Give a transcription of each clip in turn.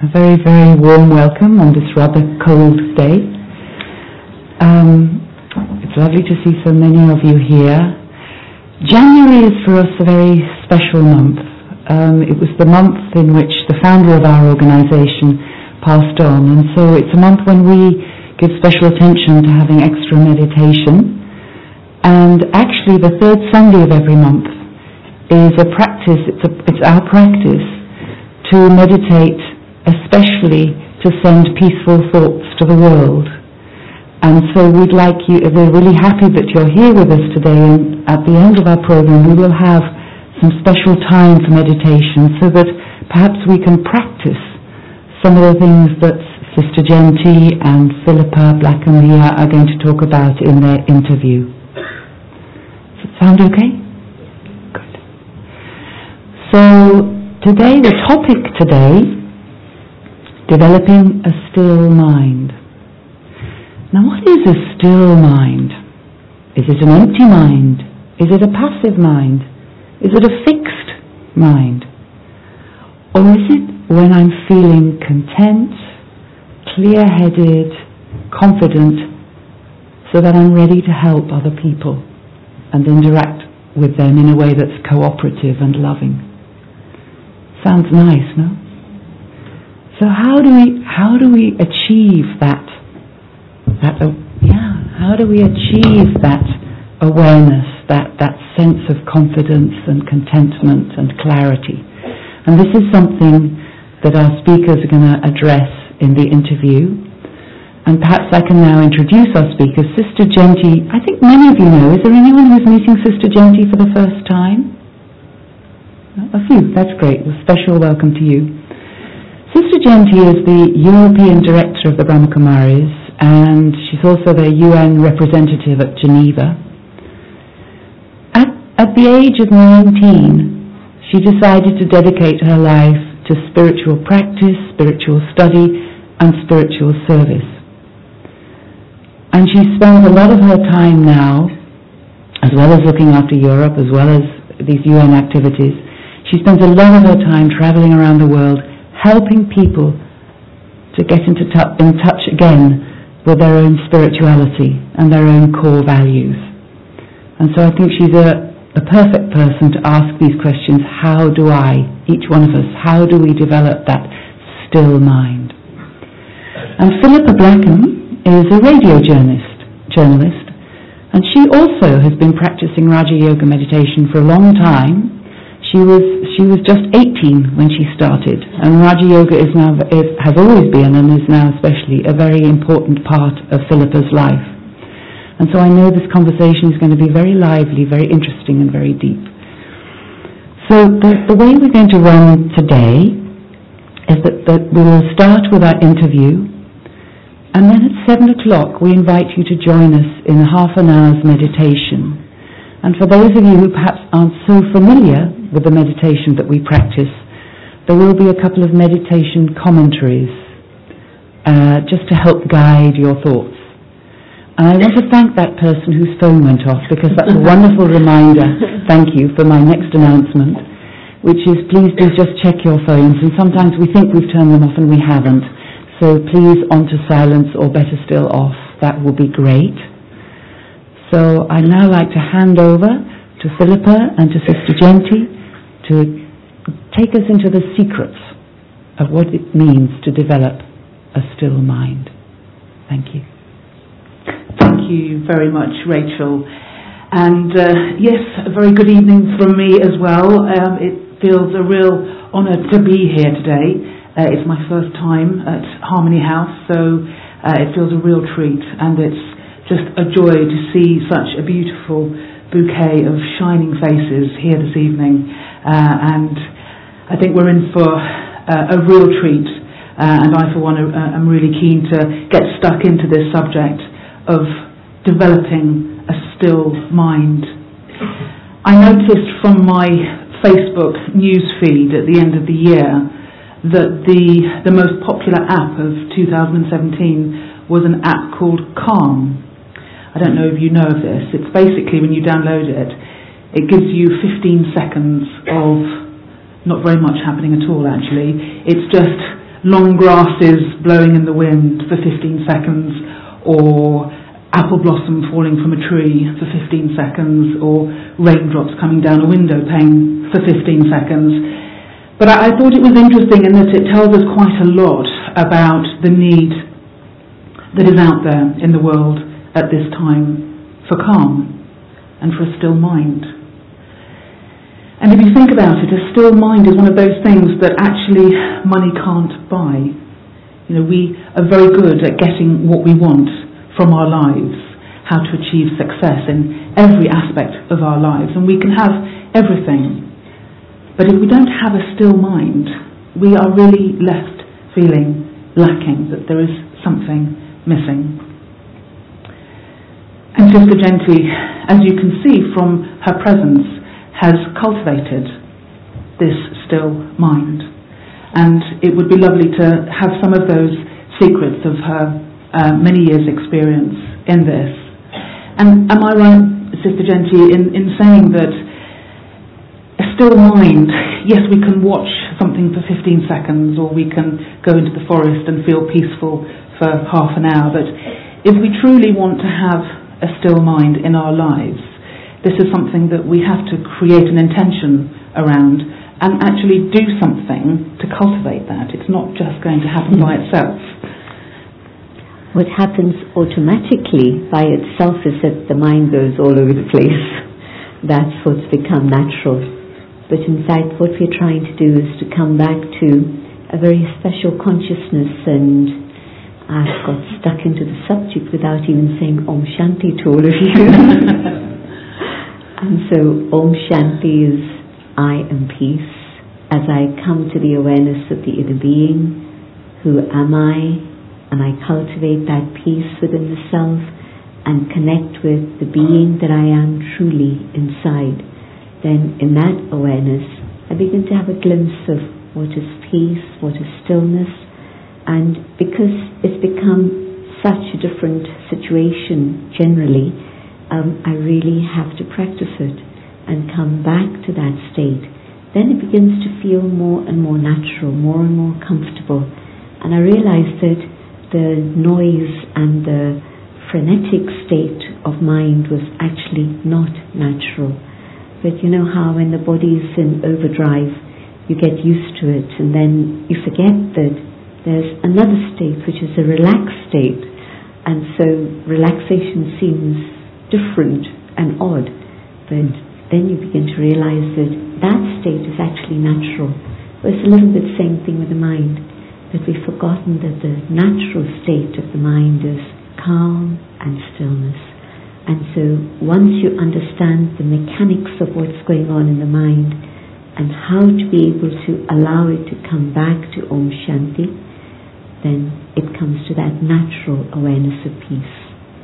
A very, very warm welcome on this rather cold day. It's lovely to see so many of you here. January is for us a very special month. It was the month in which the founder of our organisation passed on, and so it's a month when we give special attention to having extra meditation. And actually the third Sunday of every month is a practice, it's our practice to meditate, especially to send peaceful thoughts to the world. And so we're really happy that you're here with us today, and at the end of our program we will have some special time for meditation so that perhaps we can practice some of the things that Sister Genty and Philippa Blackamia are going to talk about in their interview. Does it sound okay? Good. So today, the topic today, developing a still mind. Now, what is a still mind? Is it an empty mind? Is it a passive mind? Is it a fixed mind? Or is it when I'm feeling content, clear-headed, confident, so that I'm ready to help other people and interact with them in a way that's cooperative and loving? Sounds nice, no? So how do we achieve that? How do we achieve that awareness, that sense of confidence and contentment and clarity? And this is something that our speakers are going to address in the interview. And perhaps I can now introduce our speakers. Sister Genty, I think many of you know. Is there anyone who's meeting Sister Genty for the first time? A few, that's great. A special welcome to you. Sister Genty is the European Director of the Brahma Kumaris, and she's also the UN representative at Geneva. At the age of 19, she decided to dedicate her life to spiritual practice, spiritual study, and spiritual service. And she spends a lot of her time now, as well as looking after Europe, as well as these UN activities, she spends a lot of her time traveling around the world, helping people to get in touch again with their own spirituality and their own core values. And so I think she's a perfect person to ask these questions. How do each one of us, how do we develop that still mind? And Philippa Blackham is a radio journalist, and she also has been practicing Raja Yoga meditation for a long time. She was just 18 when she started, and Raja Yoga has always been, and is now especially, a very important part of Philippa's life. And so I know this conversation is going to be very lively, very interesting, and very deep. So the way we're going to run today is that we will start with our interview, and then at 7 o'clock we invite you to join us in half an hour's meditation. And for those of you who perhaps aren't so familiar with the meditation that we practice, there will be a couple of meditation commentaries just to help guide your thoughts. And I want to thank that person whose phone went off, because that's a wonderful reminder, thank you, for my next announcement, which is please do just check your phones. And sometimes we think we've turned them off and we haven't. So please onto silence, or better still off. That will be great. So I'd now like to hand over to Philippa and to Sister Genty to take us into the secrets of what it means to develop a still mind. Thank you. Thank you very much, Rachel. And yes, a very good evening from me as well. It feels a real honour to be here today. It's my first time at Harmony House, so it feels a real treat, and it's just a joy to see such a beautiful bouquet of shining faces here this evening, and I think we're in for a real treat, and I for one am really keen to get stuck into this subject of developing a still mind. I noticed from my Facebook news feed at the end of the year that the most popular app of 2017 was an app called Calm. I don't know if you know of this. It's basically, when you download it, it gives you 15 seconds of not very much happening at all, actually. It's just long grasses blowing in the wind for 15 seconds, or apple blossom falling from a tree for 15 seconds, or raindrops coming down a window pane for 15 seconds. But I thought it was interesting in that it tells us quite a lot about the need that is out there in the world at this time for calm and for a still mind. And if you think about it, a still mind is one of those things that actually money can't buy. You know, we are very good at getting what we want from our lives, how to achieve success in every aspect of our lives, and we can have everything. But if we don't have a still mind, we are really left feeling lacking, that there is something missing. And Sister Genti, as you can see from her presence, has cultivated this still mind. And it would be lovely to have some of those secrets of her many years' experience in this. And am I right, Sister Genti, in saying that a still mind, yes, we can watch something for 15 seconds, or we can go into the forest and feel peaceful for half an hour, but if we truly want to have a still mind in our lives, this is something that we have to create an intention around and actually do something to cultivate that. It's not just going to happen by itself. What happens automatically by itself is that the mind goes all over the place. That's what's become natural. But in fact, what we're trying to do is to come back to a very special consciousness, and I've got stuck into the subject without even saying Om Shanti to all of you. And so Om Shanti is I am peace. As I come to the awareness of the inner being, who am I, and I cultivate that peace within the self and connect with the being that I am truly inside, then in that awareness I begin to have a glimpse of what is peace, what is stillness. And because it's become such a different situation generally, I really have to practice it and come back to that state. Then it begins to feel more and more natural, more and more comfortable. And I realized that the noise and the frenetic state of mind was actually not natural. But you know how when the body is in overdrive, you get used to it, and then you forget that there's another state which is a relaxed state. And so relaxation seems different and odd, but then you begin to realize that that state is actually natural. It's a little bit the same thing with the mind, that we've forgotten that the natural state of the mind is calm and stillness. And so once you understand the mechanics of what's going on in the mind and how to be able to allow it to come back to Om Shanti, then it comes to that natural awareness of peace.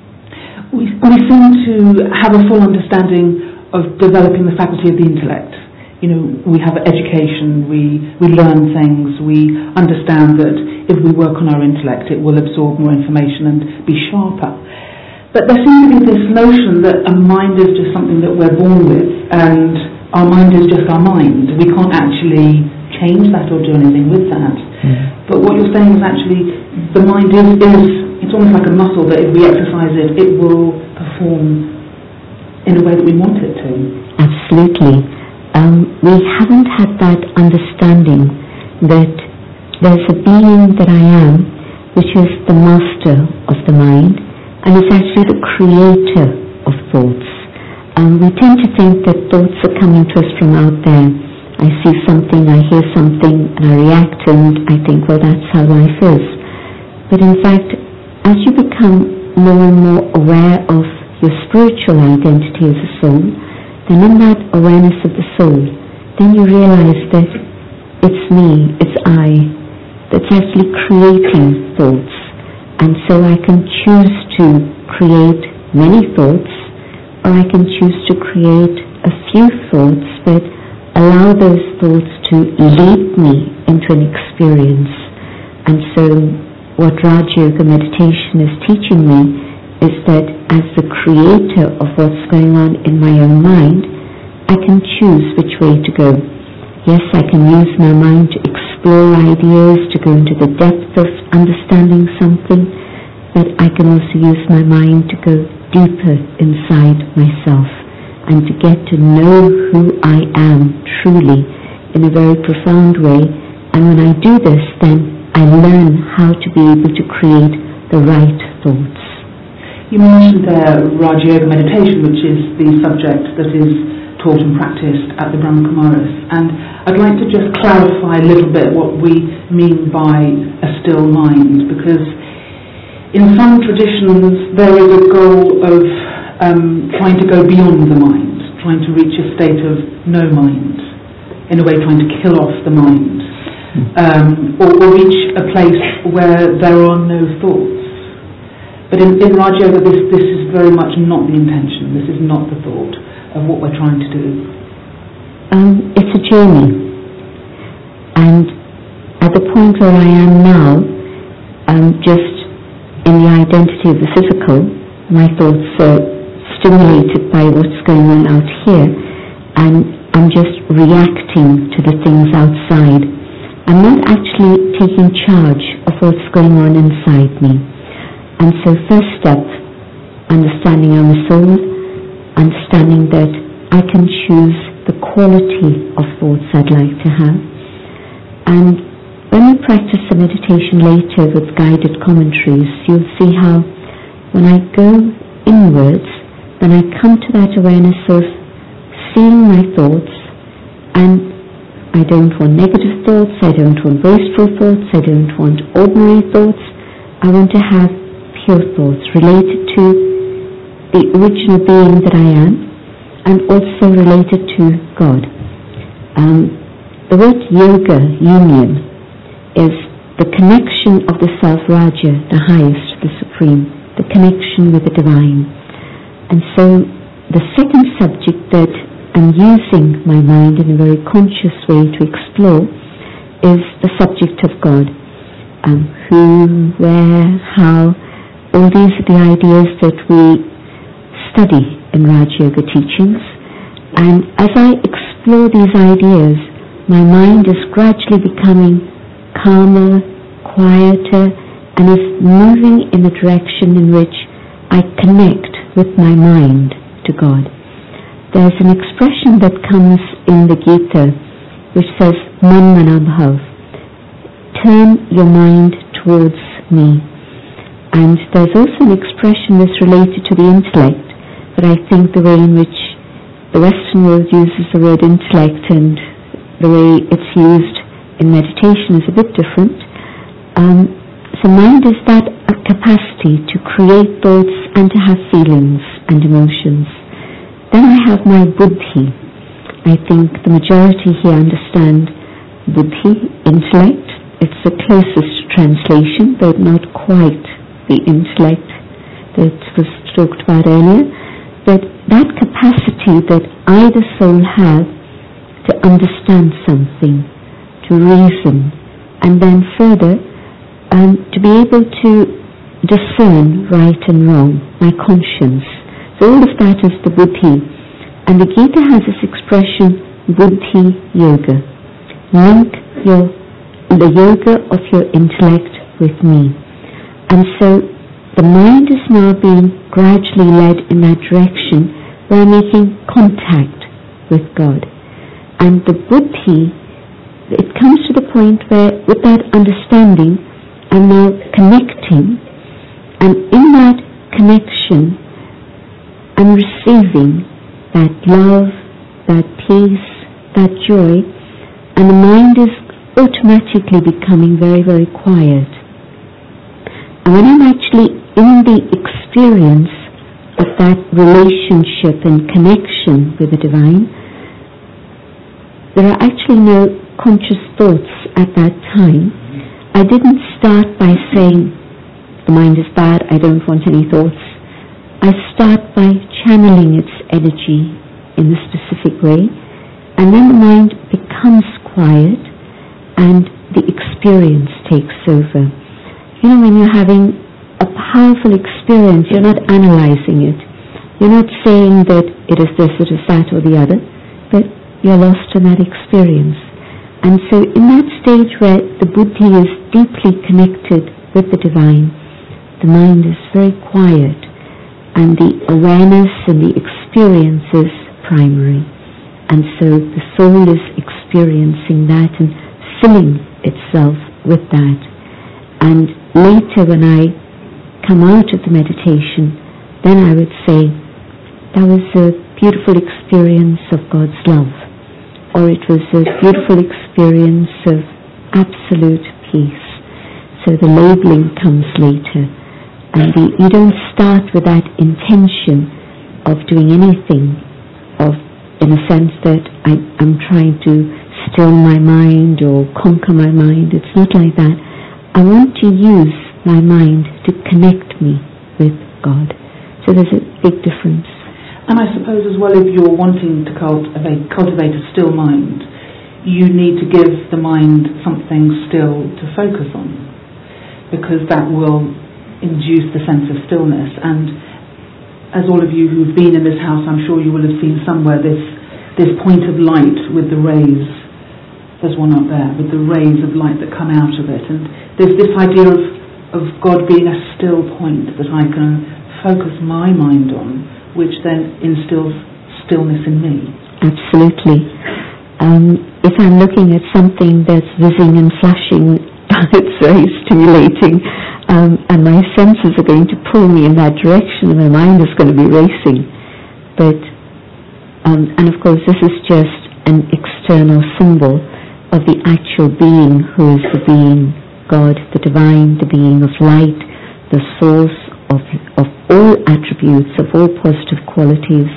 We seem to have a full understanding of developing the faculty of the intellect. You know, we have education, we learn things, we understand that if we work on our intellect it will absorb more information and be sharper. But there seems to be this notion that a mind is just something that we're born with, and our mind is just our mind. We can't actually change that or do anything with that. But what you're saying is actually the mind is it's almost like a muscle that if we exercise it, it will perform in a way that we want it to. Absolutely. We haven't had that understanding that there's a being that I am, which is the master of the mind, and it's actually the creator of thoughts. We tend to think that thoughts are coming to us from out there. I see something, I hear something, and I react, and I think, well, that's how life is. But in fact, as you become more and more aware of your spiritual identity as a soul, then in that awareness of the soul, then you realize that it's me, it's I, that's actually creating thoughts. And so I can choose to create many thoughts, or I can choose to create a few thoughts, but allow those thoughts to lead me into an experience. And so what Raj Yoga meditation is teaching me is that as the creator of what's going on in my own mind, I can choose which way to go. Yes, I can use my mind to explore ideas, to go into the depth of understanding something, but I can also use my mind to go deeper inside myself and to get to know who I am truly in a very profound way. And when I do this, then I learn how to be able to create the right thoughts. You mentioned there Raja Yoga meditation, which is the subject that is taught and practiced at the Brahma Kumaris. And I'd like to just clarify a little bit what we mean by a still mind, because in some traditions there is a goal of trying to go beyond the mind, trying to reach a state of no mind, in a way trying to kill off the mind, or reach a place where there are no thoughts. But in Raja Yoga this is very much not the intention, this is not the thought of what we're trying to do. It's a journey, and at the point where I am now, just in the identity of the physical, my thoughts are stimulated by what's going on out here, and I'm just reacting to the things outside. I'm not actually taking charge of what's going on inside me. And so first step, understanding I'm a soul, understanding that I can choose the quality of thoughts I'd like to have. And when we practice the meditation later with guided commentaries, you'll see how when I go inwards, then I come to that awareness of seeing my thoughts, and I don't want negative thoughts, I don't want wasteful thoughts, I don't want ordinary thoughts. I want to have pure thoughts related to the original being that I am, and also related to God. The word yoga, union, is the connection of the self, Raja, the highest, the supreme, the connection with the divine. And so the second subject that I'm using my mind in a very conscious way to explore is the subject of God. Who, where, how, all these are the ideas that we study in Raja Yoga teachings. And as I explore these ideas, my mind is gradually becoming calmer, quieter, and is moving in the direction in which I connect with my mind to God. There's an expression that comes in the Gita which says, Man Manabhav, turn your mind towards me. And there's also an expression that's related to the intellect, but I think the way in which the Western world uses the word intellect and the way it's used in meditation is a bit different. So mind is that a capacity to create thoughts and to have feelings and emotions. Then I have my buddhi. I think the majority here understand buddhi, intellect. It's the closest translation, but not quite the intellect that was talked about earlier. But that capacity that I, the soul, have to understand something, to reason, and then further to be able to discern right and wrong, my conscience. So all of that is the buddhi. And the Gita has this expression, buddhi yoga. Link the yoga of your intellect with me. And so the mind is now being gradually led in that direction by making contact with God. And the buddhi, it comes to the point where with that understanding I'm now connecting, and in that connection I'm receiving that love, that peace, that joy, and the mind is automatically becoming very, very quiet. And when I'm actually in the experience of that relationship and connection with the divine, there are actually no conscious thoughts at that time. I didn't start by saying, the mind is bad, I don't want any thoughts. I start by channeling its energy in a specific way, and then the mind becomes quiet and the experience takes over. You know, when you're having a powerful experience, you're not analyzing it. You're not saying that it is this, it is that, or the other, but you're lost in that experience. And so in that stage where the buddhi is deeply connected with the divine, the mind is very quiet and the awareness and the experience is primary. And so the soul is experiencing that and filling itself with that. And later when I come out of the meditation, then I would say that was a beautiful experience of God's love, or it was a beautiful experience of absolute peace. So the labeling comes later, and you don't start with that intention of doing anything, in a sense that I'm trying to still my mind or conquer my mind. It's not like that. I want to use my mind to connect me with God. So there's a big difference. And I suppose as well, if you're wanting to cultivate a still mind, you need to give the mind something still to focus on, because that will induce the sense of stillness. And as all of you who've been in this house, I'm sure you will have seen somewhere this point of light with the rays. There's one up there with the rays of light that come out of it. And there's this idea of God being a still point that I can focus my mind on, which then instills stillness in me. Absolutely. If I'm looking at something that's whizzing and flashing, it's very stimulating, and my senses are going to pull me in that direction, and my mind is going to be racing. But, and of course this is just an external symbol of the actual being, who is the being God, the divine, the being of light, the source of all attributes, of all positive qualities.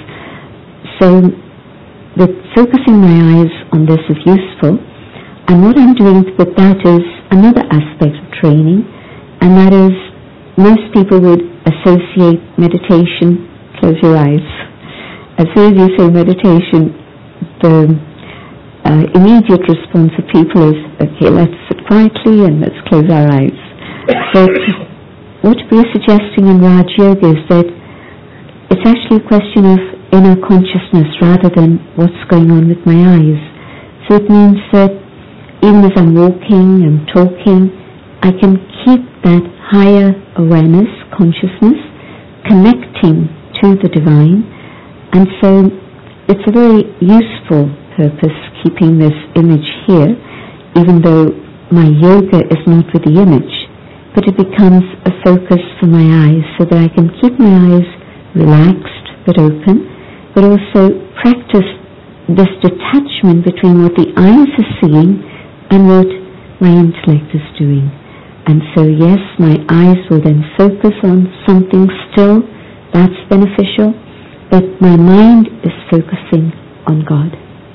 So that focusing my eyes on this is useful, and what I'm doing with that is another aspect of training, and that is, most people would associate meditation, close your eyes. As soon as you say meditation, the immediate response of people is, okay, let's sit quietly and let's close our eyes. But what we're suggesting in Raj Yoga is that it's actually a question of inner consciousness rather than what's going on with my eyes. So it means that even as I'm walking and talking, I can keep that higher awareness, consciousness, connecting to the divine. And so it's a very useful purpose, keeping this image here, even though my yoga is not with the image, but it becomes a focus for my eyes, so that I can keep my eyes relaxed but open, but also practice this detachment between what the eyes are seeing and what my intellect is doing. And so yes, my eyes will then focus on something still, that's beneficial, but my mind is focusing on God.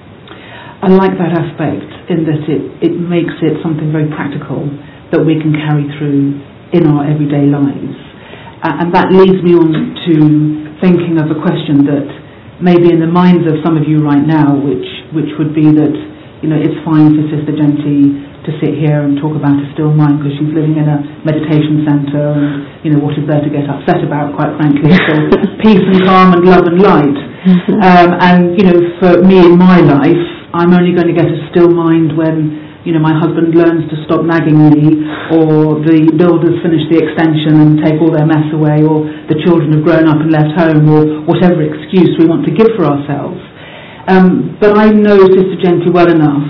I like that aspect, in that it makes it something very practical that we can carry through in our everyday lives. And that leads me on to thinking of a question that may be in the minds of some of you right now, which would be that, it's fine for Sister Genti to sit here and talk about a still mind because she's living in a meditation centre, and what is there to get upset about, quite frankly? So peace and calm and love and light. And for me in my life, I'm only going to get a still mind when my husband learns to stop nagging me, or the builders finish the extension and take all their mess away, or the children have grown up and left home, or whatever excuse we want to give for ourselves. But I know Sister Genti well enough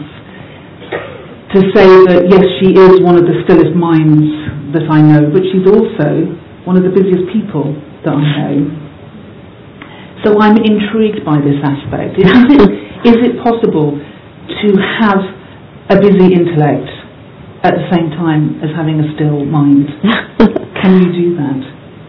to say that yes, she is one of the stillest minds that I know, but she's also one of the busiest people that I know. So I'm intrigued by this aspect. Is it possible to have a busy intellect at the same time as having a still mind? Can you do that?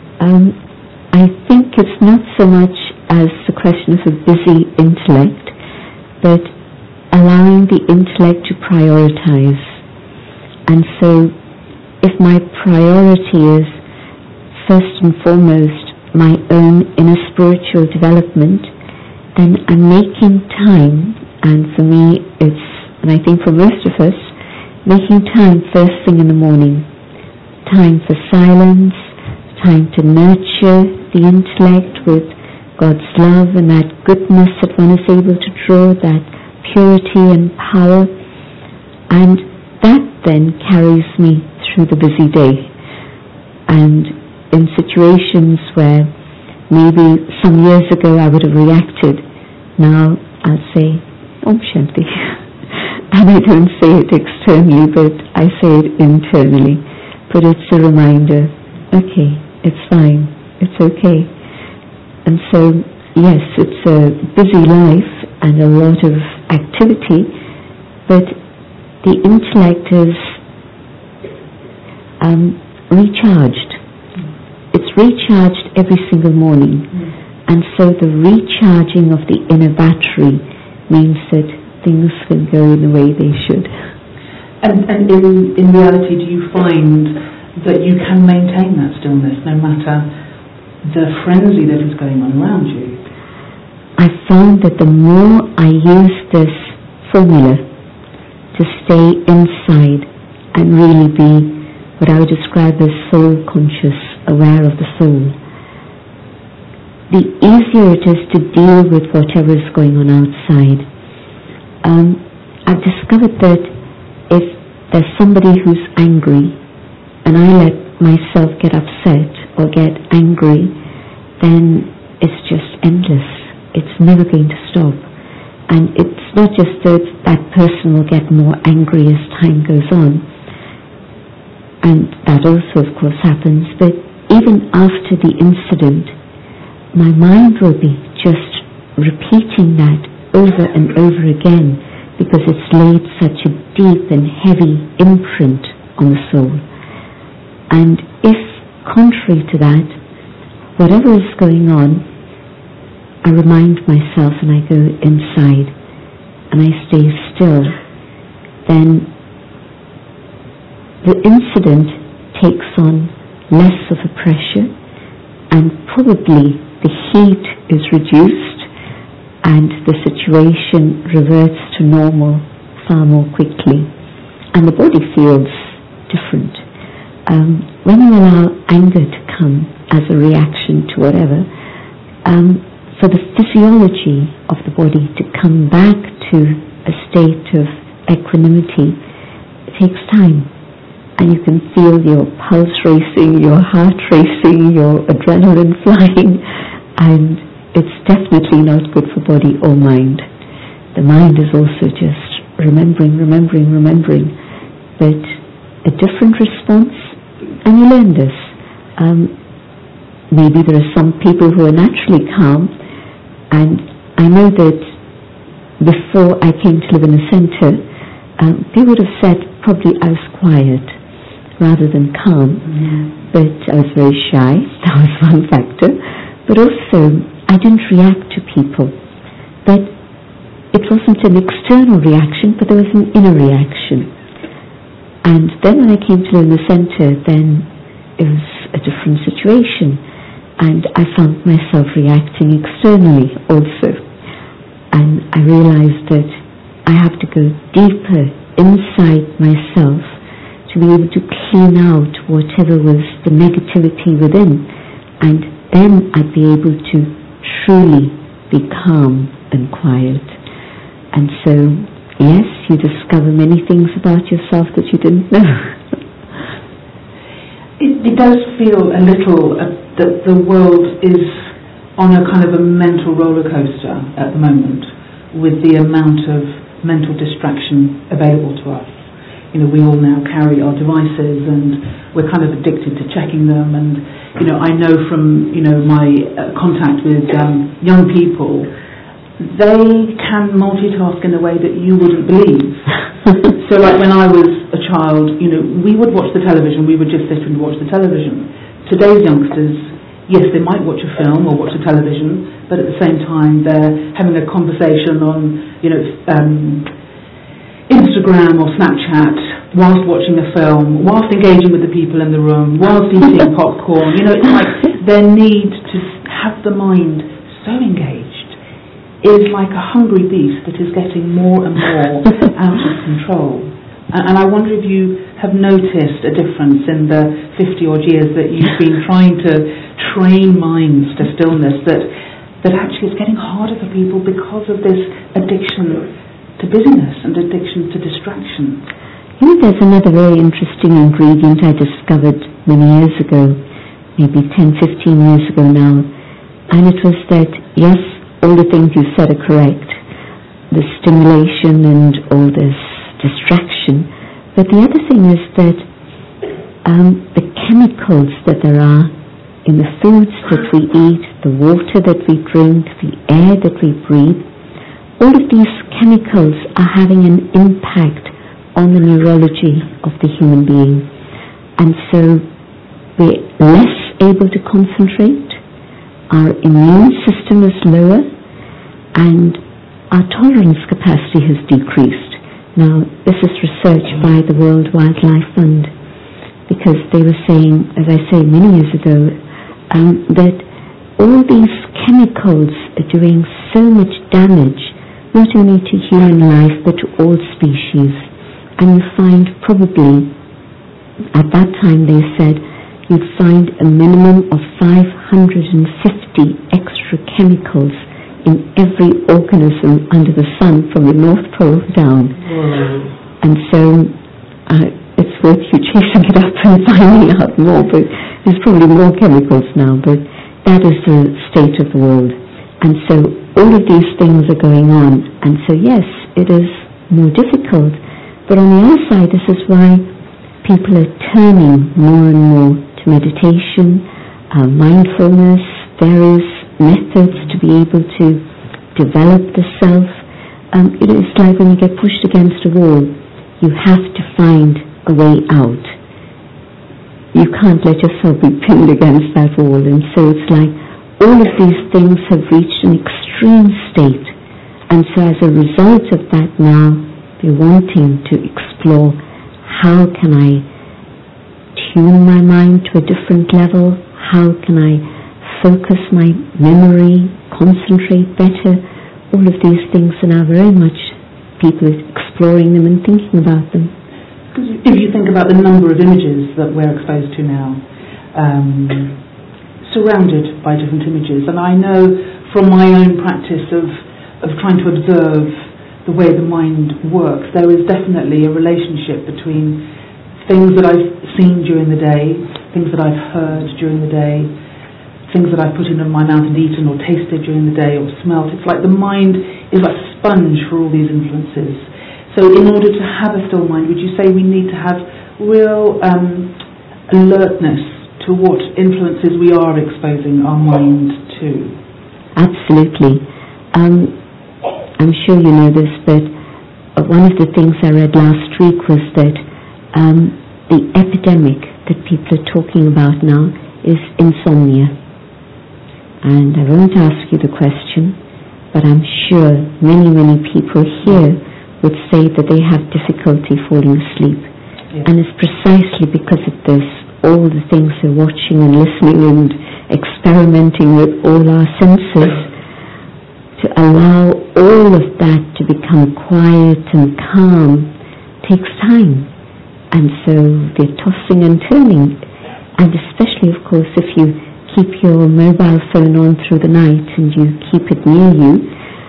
I think it's not so much as the question of a busy intellect, but allowing the intellect to prioritize. And so if my priority is first and foremost my own inner spiritual development, then I'm making time, and for me and I think for most of us, making time first thing in the morning, time for silence, time to nurture the intellect with God's love and that goodness that one is able to draw, that purity and power, And that then carries me through the busy day. And in situations where maybe some years ago I would have reacted, now I'll say, Om Shanti. And I don't say it externally, but I say it internally. But it's a reminder, okay, it's fine, it's okay. And so, yes, it's a busy life and a lot of activity, but the intellect is recharged. It's recharged every single morning. And so the recharging of the inner battery means that things can go in the way they should. And in reality, do you find that you can maintain that stillness no matter the frenzy that is going on around you? I found that the more I use this formula to stay inside and really be what I would describe as soul conscious, aware of the soul, the easier it is to deal with whatever is going on outside. I've discovered that if there's somebody who's angry and I let myself get upset or get angry, then it's just endless. It's never going to stop. And it's not just that that person will get more angry as time goes on, and that also of course happens, but even after the incident, my mind will be just repeating that over and over again because it's laid such a deep and heavy imprint on the soul. And if, contrary to that, whatever is going on, I remind myself and I go inside and I stay still, then the incident takes on less of a pressure and probably the heat is reduced and the situation reverts to normal far more quickly and the body feels different. When you allow anger to come as a reaction to whatever, for the physiology of the body to come back to a state of equanimity, it takes time. And you can feel your pulse racing, your heart racing, your adrenaline flying, and it's definitely not good for body or mind. The mind is also just remembering, but a different response, and you learn this. Maybe there are some people who are naturally calm, and I know that before I came to live in a centre, people would have said probably I was quiet rather than calm, but I was very shy. That was one factor. But also, I didn't react to people. But it wasn't an external reaction, but there was an inner reaction. And then when I came to live in the centre, then it was a different situation. And I found myself reacting externally also. And I realized that I have to go deeper inside myself to be able to clean out whatever was the negativity within, and then I'd be able to truly be calm and quiet. And so, yes, you discover many things about yourself that you didn't know. It does feel a little that the world is on a kind of a mental roller coaster at the moment with the amount of mental distraction available to us. You know, we all now carry our devices and we're kind of addicted to checking them, and I know from my contact with young people, they can multitask in a way that you wouldn't believe. So like when I was a child, we would watch the television, we would just sit and watch the television. Today's youngsters, yes, they might watch a film or watch a television, but at the same time they're having a conversation on Instagram or Snapchat whilst watching a film, whilst engaging with the people in the room, whilst eating popcorn. It's like their need to have the mind so engaged is like a hungry beast that is getting more and more out of control. And I wonder if you have noticed a difference in the 50-odd years that you've been trying to train minds to stillness, that actually it's getting harder for people because of this addiction to busyness and addiction to distraction. You know, there's another very interesting ingredient I discovered many years ago, maybe 10, 15 years ago now, and it was that, yes, all the things you said are correct, the stimulation and all this distraction, but the other thing is that the chemicals that there are in the foods that we eat, the water that we drink, the air that we breathe, all of these chemicals are having an impact on the neurology of the human being. And so we're less able to concentrate, our immune system is lower, and our tolerance capacity has decreased. Now, this is research by the World Wildlife Fund, because they were saying, as I say many years ago, that all these chemicals are doing so much damage, not only to human life, but to all species. And you find probably, at that time they said, you'd find a minimum of 550 extra chemicals in every organism under the sun from the North Pole down. And so it's worth you chasing it up and finding out more, but there's probably more chemicals now, but that is the state of the world. And so all of these things are going on, and so yes, it is more difficult. But on the other side, this is why people are turning more and more to meditation, mindfulness, various methods to be able to develop the self. It is like when you get pushed against a wall, you have to find a way out. You can't let yourself be pinned against that wall, and so it's like all of these things have reached an extreme state, and so as a result of that now, they're wanting to explore how can I tune my mind to a different level, how can I focus my memory, concentrate better. All of these things are now very much people exploring them and thinking about them. If you think about the number of images that we're exposed to now, surrounded by different images, and I know from my own practice of trying to observe the way the mind works, there is definitely a relationship between things that I've seen during the day, things that I've heard during the day, things that I've put into my mouth and eaten or tasted during the day or smelt. It's like the mind is like a sponge for all these influences. So in order to have a still mind, would you say we need to have real alertness to what influences we are exposing our mind to? Absolutely. I'm sure you know this, but one of the things I read last week was that the epidemic that people are talking about now is insomnia. And I won't ask you the question, but I'm sure many, many people here would say that they have difficulty falling asleep. Yes. And it's precisely because of this, all the things they're watching and listening and experimenting with all our senses, to allow all of that to become quiet and calm takes time. And so they're tossing and turning. And especially, of course, if you keep your mobile phone on through the night and you keep it near you,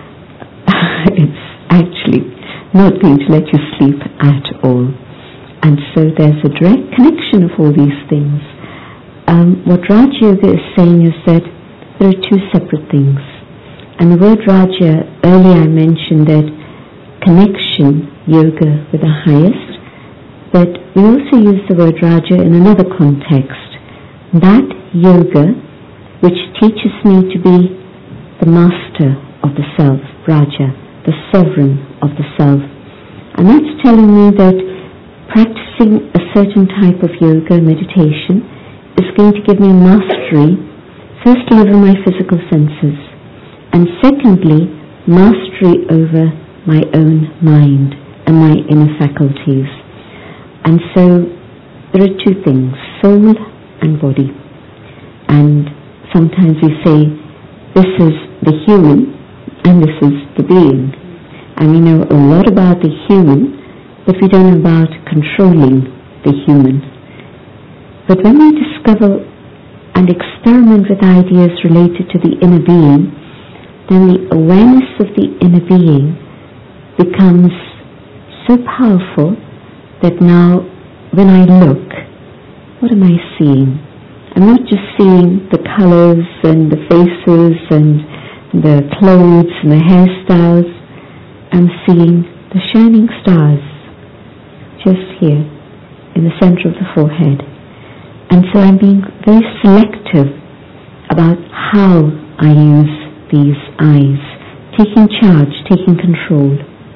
it's actually not going to let you sleep at all. And so there's a direct connection of all these things. What Raj Yoga is saying is that there are two separate things. And the word Raja, earlier I mentioned that connection, yoga, with the highest, but we also use the word Raja in another context. That yoga which teaches me to be the master of the self, Raja, the sovereign of the self. And that's telling me that practicing a certain type of yoga, meditation, is going to give me mastery, firstly over my physical senses, and secondly, mastery over my own mind and my inner faculties. And so there are two things, soul and body. And sometimes we say, this is the human and this is the being. And we know a lot about the human, but we don't know about controlling the human. But when we discover and experiment with ideas related to the inner being, then the awareness of the inner being becomes so powerful that now when I look, what am I seeing? I'm not just seeing the colors and the faces and the clothes and the hairstyles. I'm seeing the shining stars just here in the center of the forehead. And so I'm being very selective about how I use these eyes, taking charge, taking control.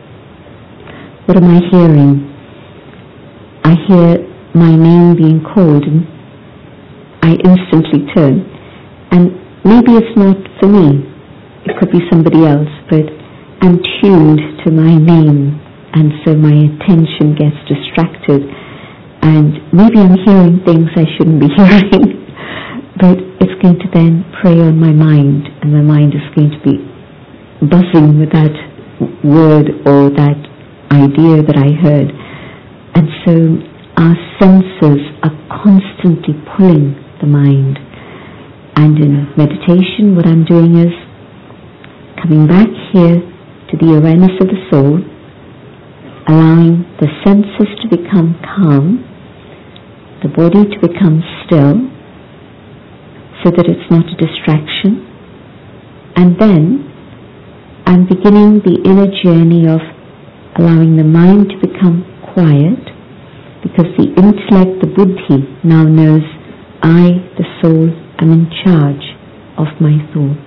What am I hearing? I hear my name being called, and I instantly turn. And maybe it's not for me, it could be somebody else, but I'm tuned to my name, and so my attention gets distracted, and maybe I'm hearing things I shouldn't be hearing, but it's going to then prey on my mind, and my mind is going to be buzzing with that word or that idea that I heard. And so our senses are constantly pulling the mind. And in meditation, what I'm doing is coming back here to the awareness of the soul, allowing the senses to become calm, the body to become still, so that it's not a distraction. And then I'm beginning the inner journey of allowing the mind to become quiet, because the intellect, the buddhi, now knows I, the soul, am in charge of my thoughts.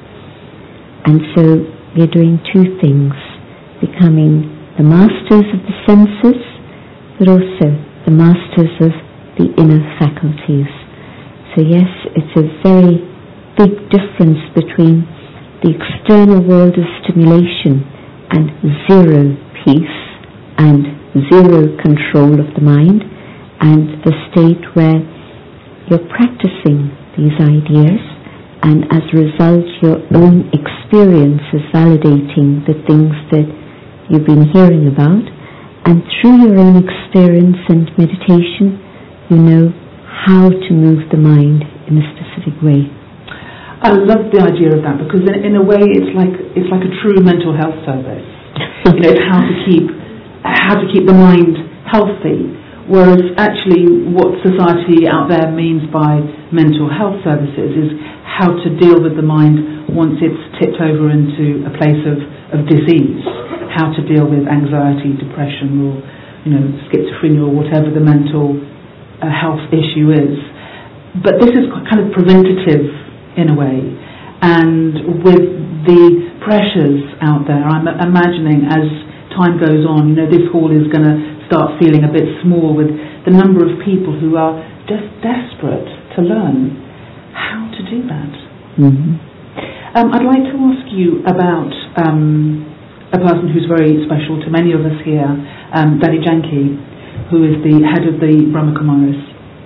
And so we're doing two things, becoming the masters of the senses, but also the masters of the inner faculties. So yes, it's a very big difference between the external world of stimulation and zero peace and zero control of the mind, and the state where you're practicing these ideas, and as a result your own experience is validating the things that you've been hearing about, and through your own experience and meditation you know how to move the mind in a specific way. I love the idea of that, because in a way it's like a true mental health service. You know, it's how to keep the mind healthy, whereas actually what society out there means by mental health services is how to deal with the mind once it's tipped over into a place of disease, how to deal with anxiety, depression, or schizophrenia, or whatever the mental health issue is. But this is kind of preventative in a way, and with the pressures out there, I'm imagining as time goes on, this hall is going to start feeling a bit small with the number of people who are just desperate to learn how to do that. Mm-hmm. I'd like to ask you about a person who's very special to many of us here, Dadi Janki, who is the head of the Brahma Kumaris.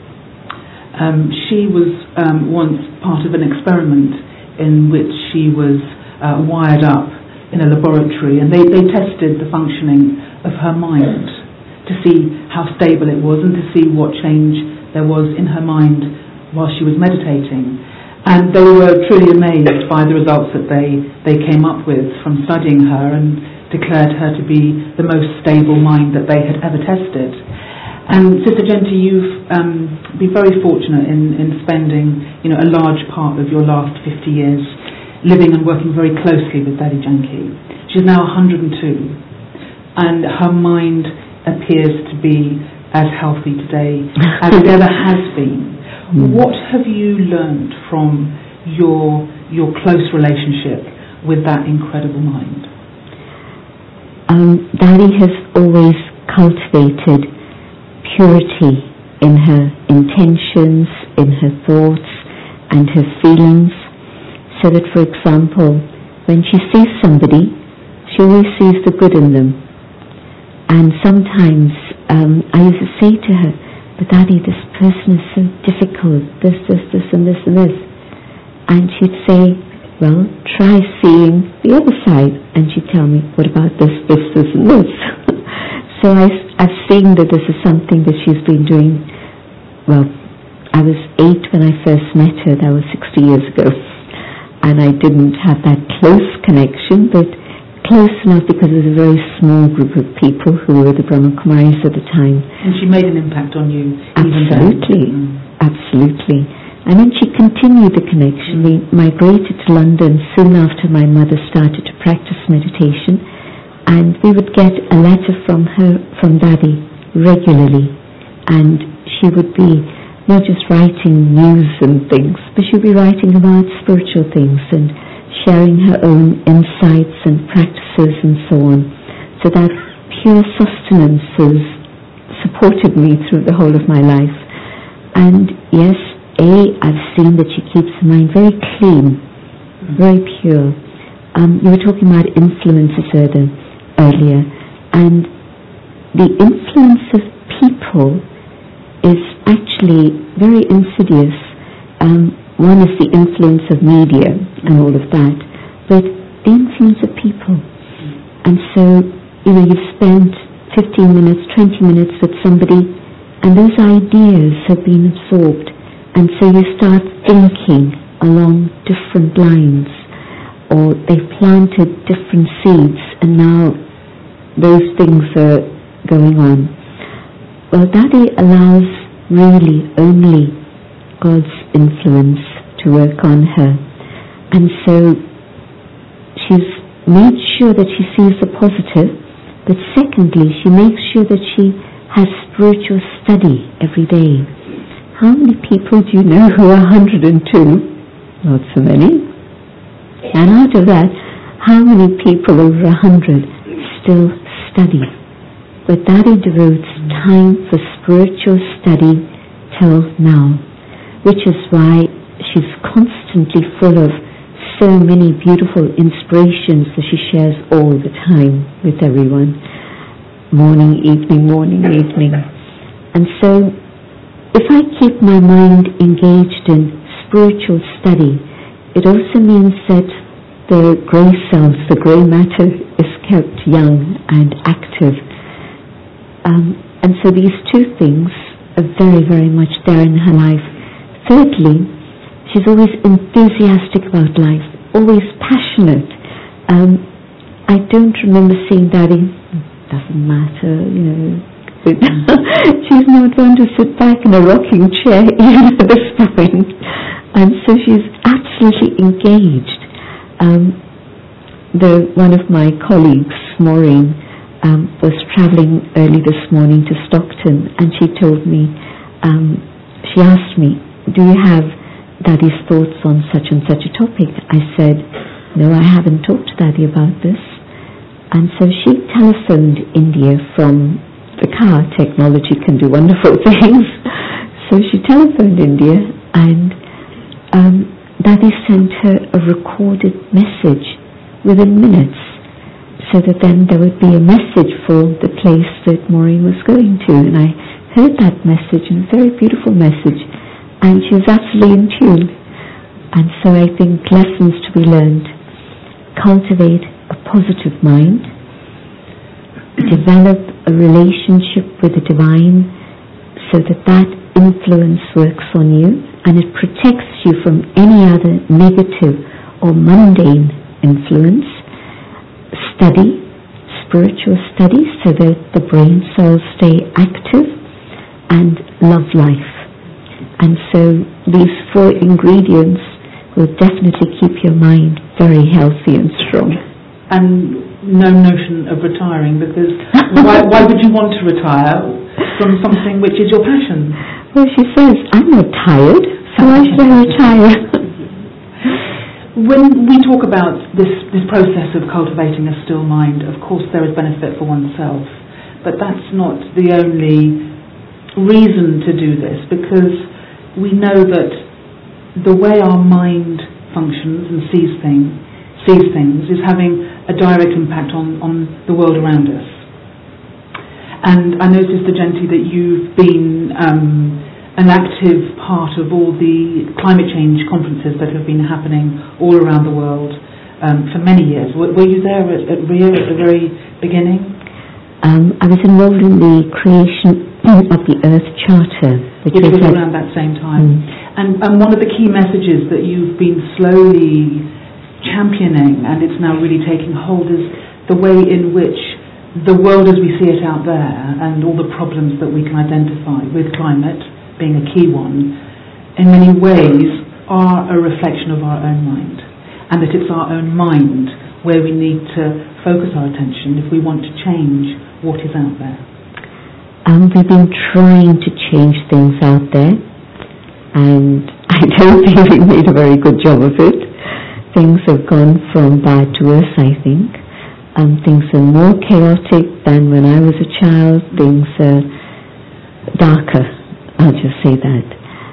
She was once part of an experiment in which she was wired up in a laboratory, and they tested the functioning of her mind to see how stable it was and to see what change there was in her mind while she was meditating. And they were truly amazed by the results that they came up with from studying her, and declared her to be the most stable mind that they had ever tested. And Sister Jenti, you've been very fortunate in spending a large part of your last 50 years living and working very closely with Dadi Janki. She's now 102, and her mind appears to be as healthy today as it ever has been. What have you learned from your close relationship with that incredible mind? Dadi has always cultivated purity in her intentions, in her thoughts and her feelings, so that, for example, when she sees somebody, she always sees the good in them. And sometimes I used to say to her, "But Dadi, this person is so difficult, this and this and this." And she'd say, "Well, try seeing the other side." And she'd tell me, "What about this and this?" So I've seen that this is something that she's been doing. Well, I was 8 when I first met her. That was 60 years ago. And I didn't have that close connection, but close enough because it was a very small group of people who were the Brahma Kumaris at the time. And she made an impact on you. Absolutely, absolutely. And then she continued the connection. We migrated to London soon after my mother started to practice meditation, and we would get a letter from Daddy regularly, and she would be not just writing news and things, but she would be writing about spiritual things and sharing her own insights and practices and so on. So that pure sustenance has supported me through the whole of my life. And yes, I've seen that she keeps her mind very clean, very pure. You were talking about influences earlier, and the influence of people is actually very insidious. One is the influence of media and all of that, but the influence of people. And so, you've spent 15 minutes, 20 minutes with somebody, and those ideas have been absorbed, and so you start thinking along different lines, or they've planted different seeds, and now those things are going on. Well, Daddy allows really only God's influence to work on her. And so she's made sure that she sees the positive, but secondly, she makes sure that she has spiritual study every day. How many people do you know who are 102? Not so many. And out of that, how many people over 100 still study? But Daddy devotes time for spiritual study till now, which is why she's constantly full of so many beautiful inspirations that she shares all the time with everyone. Morning, evening, morning, evening. And so, if I keep my mind engaged in spiritual study, it also means that the grey cells, the grey matter, is kept young and active. And so these two things are very, very much there in her life. Thirdly, she's always enthusiastic about life, always passionate. I don't remember seeing Daddy, doesn't matter, she's not one to sit back in a rocking chair even at this point. And so she's absolutely engaged. One of my colleagues, Maureen, was travelling early this morning to Stockton, and she told me, she asked me, do you have Daddy's thoughts on such and such a topic? I said, no, I haven't talked to Daddy about this. And so she telephoned India from the car. Technology can do wonderful things. So she telephoned India, and Daddy sent her a recorded message within minutes, so that then there would be a message for the place that Maureen was going to. And I heard that message, and a very beautiful message, and she was absolutely in tune. And so I think lessons to be learned: cultivate a positive mind, develop a relationship with the divine, so that influence works on you, and it protects you from any other negative or mundane influence. Study, spiritual study, so that the brain cells stay active, and love life. And so these 4 ingredients will definitely keep your mind very healthy and strong. And no notion of retiring, because why would you want to retire from something which is your passion? Well, she says, I'm not tired, so why should I retire? When we talk about this process of cultivating a still mind, of course there is benefit for oneself, but that's not the only reason to do this, because we know that the way our mind functions and sees things is having a direct impact on the world around us. And I noticed, Ajenti, that you've been an active part of all the climate change conferences that have been happening all around the world for many years. Were you there at Rio at the very beginning? I was involved in the creation of the Earth Charter, which was around that same time. And one of the key messages that you've been slowly championing, and it's now really taking hold, is the way in which the world as we see it out there and all the problems that we can identify with climate being a key one, in many ways are a reflection of our own mind, and that it's our own mind where we need to focus our attention if we want to change what is out there. We've been trying to change things out there, and I don't think we've made a very good job of it. Things have gone from bad to worse, I think. Things are more chaotic than when I was a child. Things are darker, I'll just say that.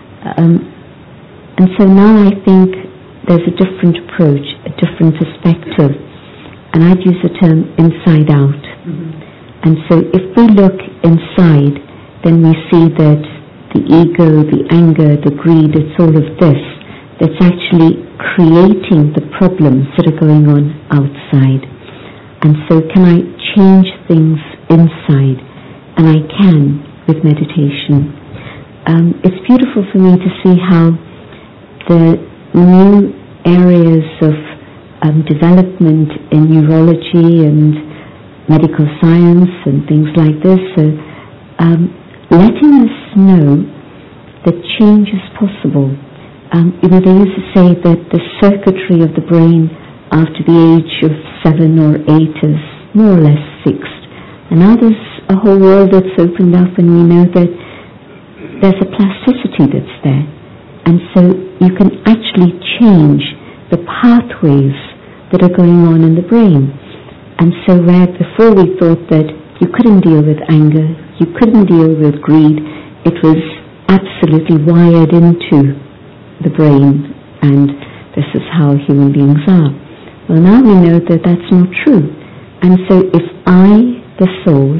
And so now I think there's a different approach, a different perspective, and I'd use the term inside out. Mm-hmm. And so if we look inside, then we see that the ego, the anger, the greed, it's all of this that's actually creating the problems that are going on outside. And so can I change things inside? And I can with meditation. It's beautiful for me to see how the new areas of development in neurology and medical science and things like this are letting us know that change is possible. They used to say that the circuitry of the brain after the age of 7 or 8 is more or less fixed. And now there's a whole world that's opened up, and we know that there's a plasticity that's there. And so you can actually change the pathways that are going on in the brain. And so where before we thought that you couldn't deal with anger, you couldn't deal with greed, it was absolutely wired into the brain, and this is how human beings are. Well, now we know that that's not true. And so if I, the soul,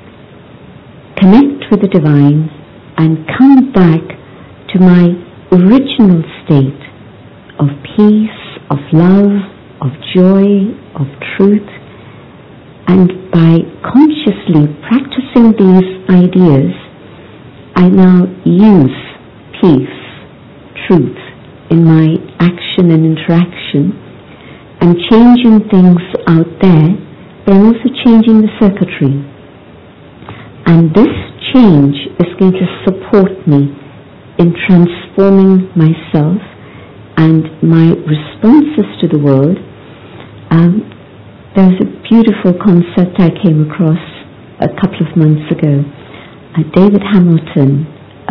connect with the divine and come back to my original state of peace, of love, of joy, of truth, and by consciously practicing these ideas, I now use peace, truth in my action and interaction, and changing things out there, but I'm also changing the circuitry. And this change is going to support me in transforming myself and my responses to the world. There's a beautiful concept I came across a couple of months ago. David Hamilton,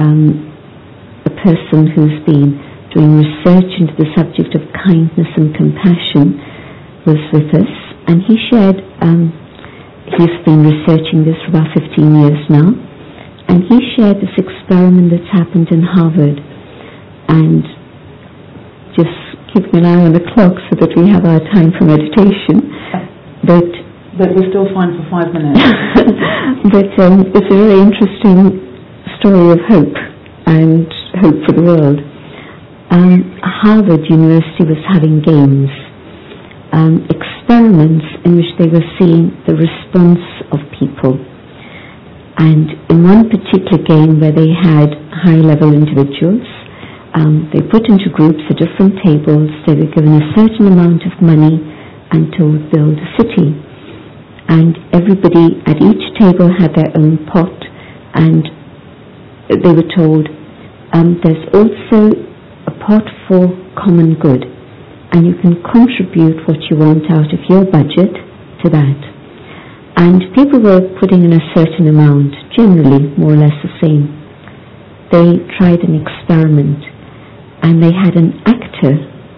a person who's been doing research into the subject of kindness and compassion, was with us, and he shared, he's been researching this for about 15 years now, and he shared this experiment that's happened in Harvard. And just keeping an eye on the clock so that we have our time for meditation, but we're still fine for 5 minutes. But it's a very interesting story of hope and hope for the world. Harvard University was having games, experiments in which they were seeing the response of people. And in one particular game where they had high-level individuals, they put into groups at different tables, they were given a certain amount of money and told build a city. And everybody at each table had their own pot, and they were told, there's also a pot for common good, and you can contribute what you want out of your budget to that. And people were putting in a certain amount, generally more or less the same. They tried an experiment, and they had an actor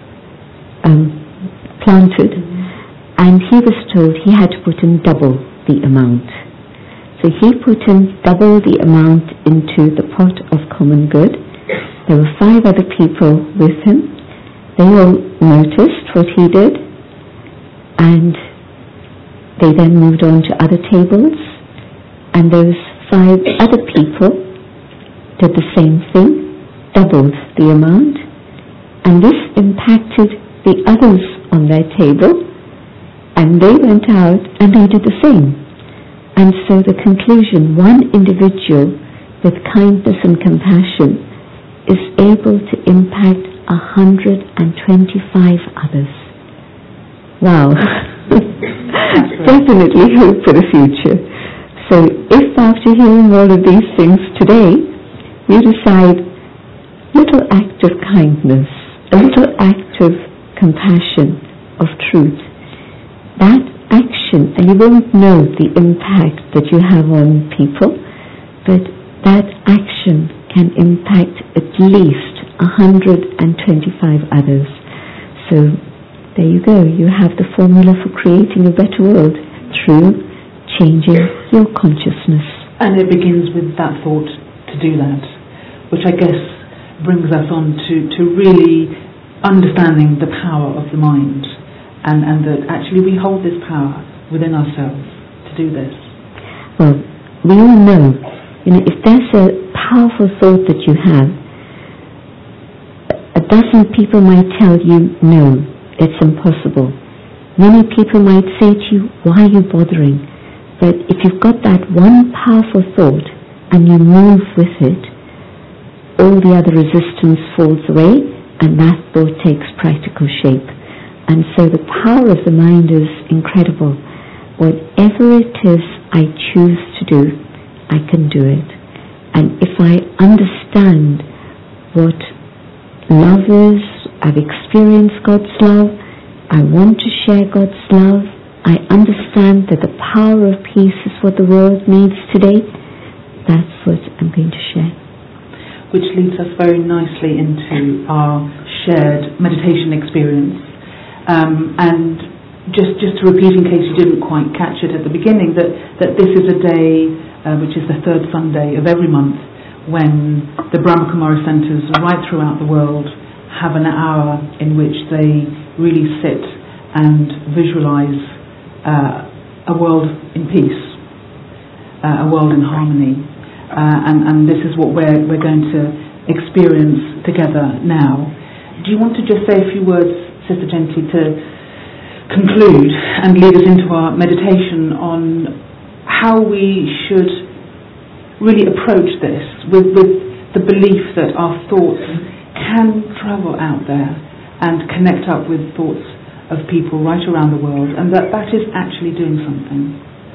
planted, and he was told he had to put in double the amount. So he put in double the amount into the pot of common good. There were 5 other people with him. They all noticed what he did, and they then moved on to other tables, and those 5 other people did the same thing, doubled the amount, and this impacted the others on their table, and they went out and they did the same. And so the conclusion, one individual with kindness and compassion is able to impact 125 others. Wow. Definitely hope for the future. So if after hearing all of these things today, you decide little act of kindness, a little act of compassion, of truth, that action, and you won't know the impact that you have on people, but that action can impact at least 125 others. So there you go, you have the formula for creating a better world through changing your consciousness. And it begins with that thought to do that, which I guess brings us on to really understanding the power of the mind, and that actually we hold this power within ourselves to do this. Well, we all know, if there's a powerful thought that you have, a dozen people might tell you, no, it's impossible. Many people might say to you, why are you bothering? But if you've got that one powerful thought and you move with it, all the other resistance falls away and that thought takes practical shape. And so the power of the mind is incredible. Whatever it is I choose to do, I can do it. And if I understand what love is, I've experienced God's love, I want to share God's love, I understand that the power of peace is what the world needs today, that's what I'm going to share. Which leads us very nicely into our shared meditation experience. And just to repeat in case you didn't quite catch it at the beginning, that this is a day which is the third Sunday of every month when the Brahma Kumara centres right throughout the world have an hour in which they really sit and visualise a world in peace, a world in harmony. And this is what we're going to experience together now. Do you want to just say a few words, Sister Genti, to conclude and lead us into our meditation on how we should really approach this with the belief that our thoughts can travel out there and connect up with thoughts of people right around the world, and that is actually doing something?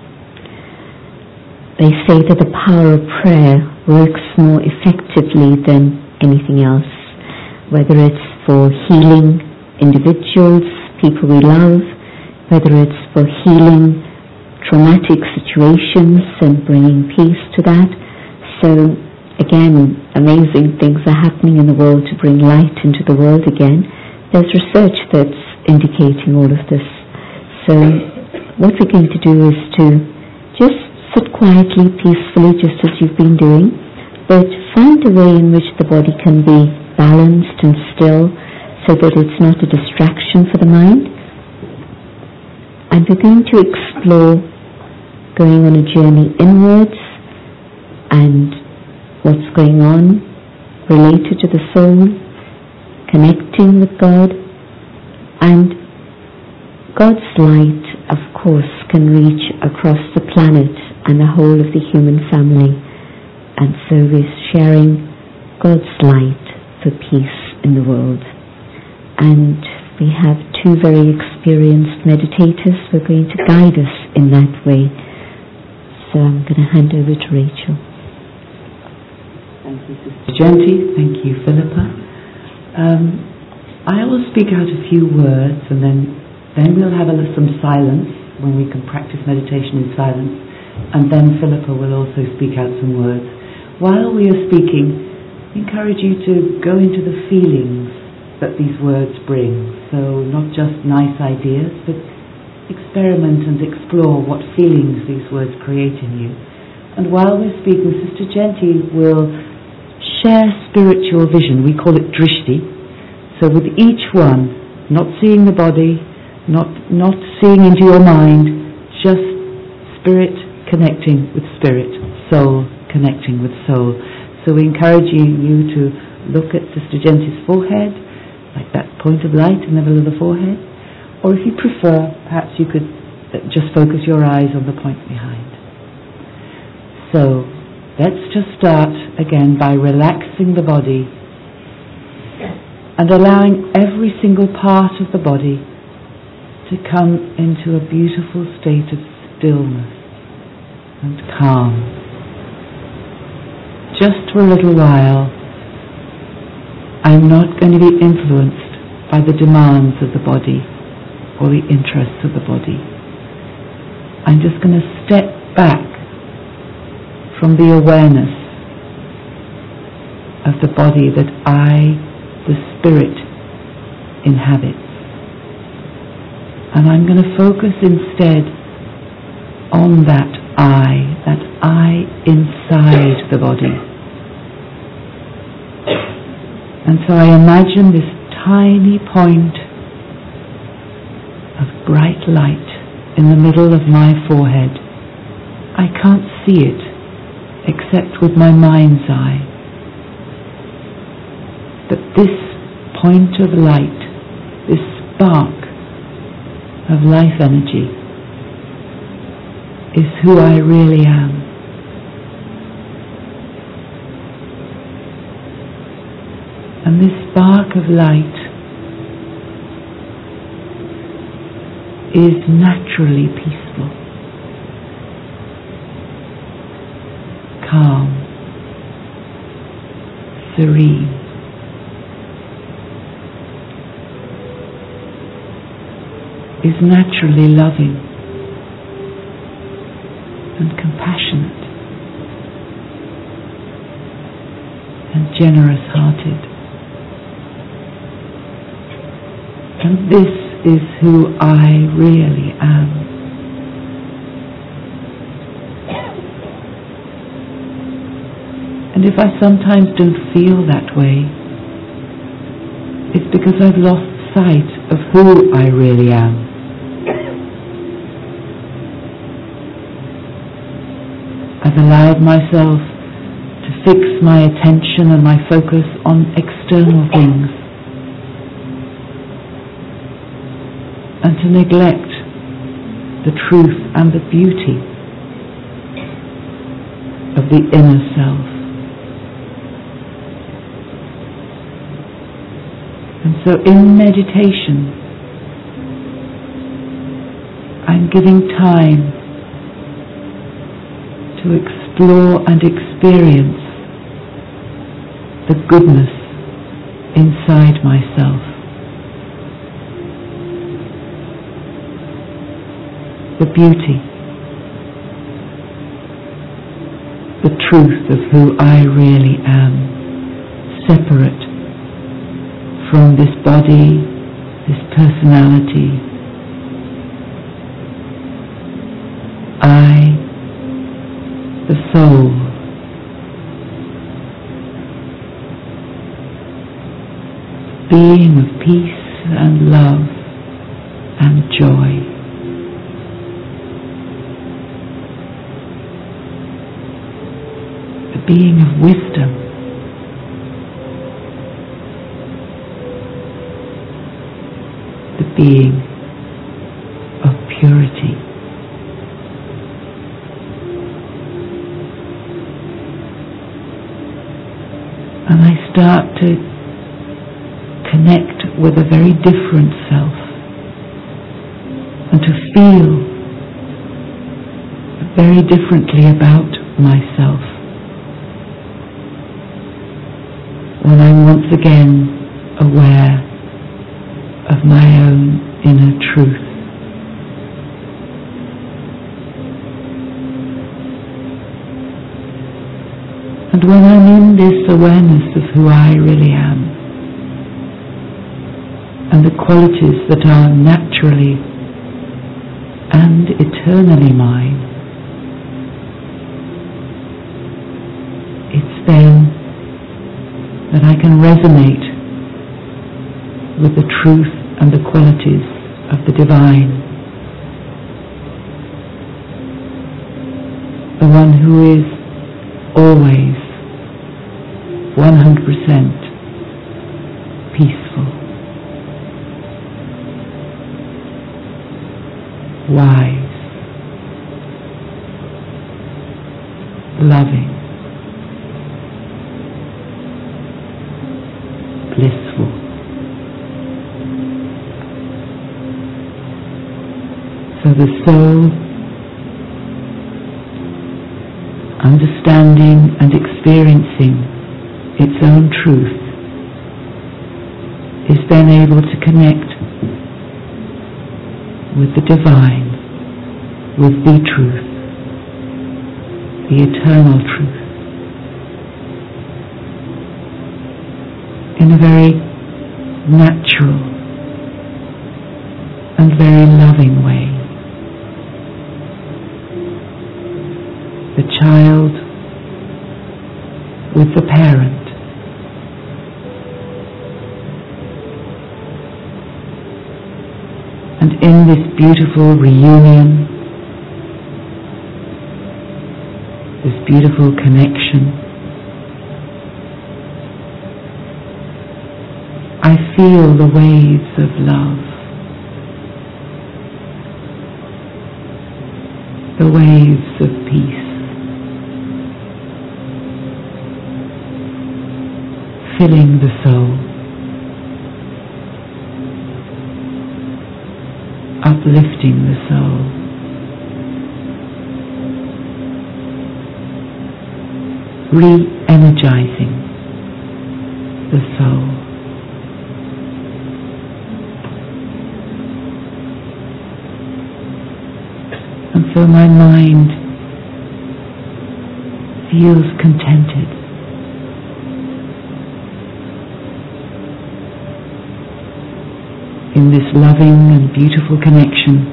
They say that the power of prayer works more effectively than anything else, whether it's for healing individuals, people we love, whether it's for healing traumatic situations and bringing peace to that. So again, amazing things are happening in the world to bring light into the world again. There's research that's indicating all of this. So what we're going to do is to just sit quietly, peacefully, just as you've been doing, but find a way in which the body can be balanced and still so that it's not a distraction for the mind. And we're going to explore going on a journey inwards and what's going on related to the soul, connecting with God, and God's light, of course, can reach across the planet and the whole of the human family. And so we're sharing God's light for peace in the world. And we have two very experienced meditators who are going to guide us in that way. So I'm going to hand over to Rachel. Thank you, Sister Genti. Thank you, Philippa. I will speak out a few words, and then we'll have some silence when we can practice meditation in silence, and then Philippa will also speak out some words. While we are speaking, I encourage you to go into the feelings that these words bring. So not just nice ideas, but experiment and explore what feelings these words create in you. And while we're speaking, Sister Genti will share spiritual vision. We call it drishti. So with each one, not seeing the body, not seeing into your mind, just spirit connecting with spirit, soul connecting with soul. So we encourage you to look at Sister Genti's forehead, like that point of light in the middle of the forehead. Or if you prefer, perhaps you could just focus your eyes on the point behind. So let's just start again by relaxing the body and allowing every single part of the body to come into a beautiful state of stillness and calm. Just for a little while, I'm not going to be influenced by the demands of the body or the interests of the body. I'm just going to step back from the awareness of the body that I, the spirit, inhabits. And I'm going to focus instead on that I inside the body. And so I imagine this tiny point of bright light in the middle of my forehead. I can't see it except with my mind's eye. But this point of light, this spark of life energy, is who I really am. And this spark of light is naturally peaceful, calm, serene. Is naturally loving and compassionate and generous-hearted. And this is who I really am. And if I sometimes don't feel that way, it's because I've lost sight of who I really am. I've allowed myself to fix my attention and my focus on external things, and to neglect the truth and the beauty of the inner self. And so in meditation, I'm giving time to explore and experience the goodness inside myself. The beauty, the truth of who I really am, separate from this body, this personality. I, the soul, being of peace and love and joy. The being of wisdom. The being of purity. And I start to connect with a very different self and to feel very differently about myself when I'm once again aware of my own inner truth. And when I'm in this awareness of who I really am, and the qualities that are naturally and eternally mine, it's then that I can resonate with the truth and the qualities of the divine, the one who is always 100% peaceful, wise, loving, blissful. So the soul, understanding and experiencing its own truth, is then able to connect with the divine, with the truth, the eternal truth, in a very natural and very loving way. The child with the parent, and in this beautiful reunion, this beautiful connection, I feel the waves of love, the waves of peace, filling the soul, uplifting the soul, re-energizing the soul. And so my mind feels contented. In this loving and beautiful connection,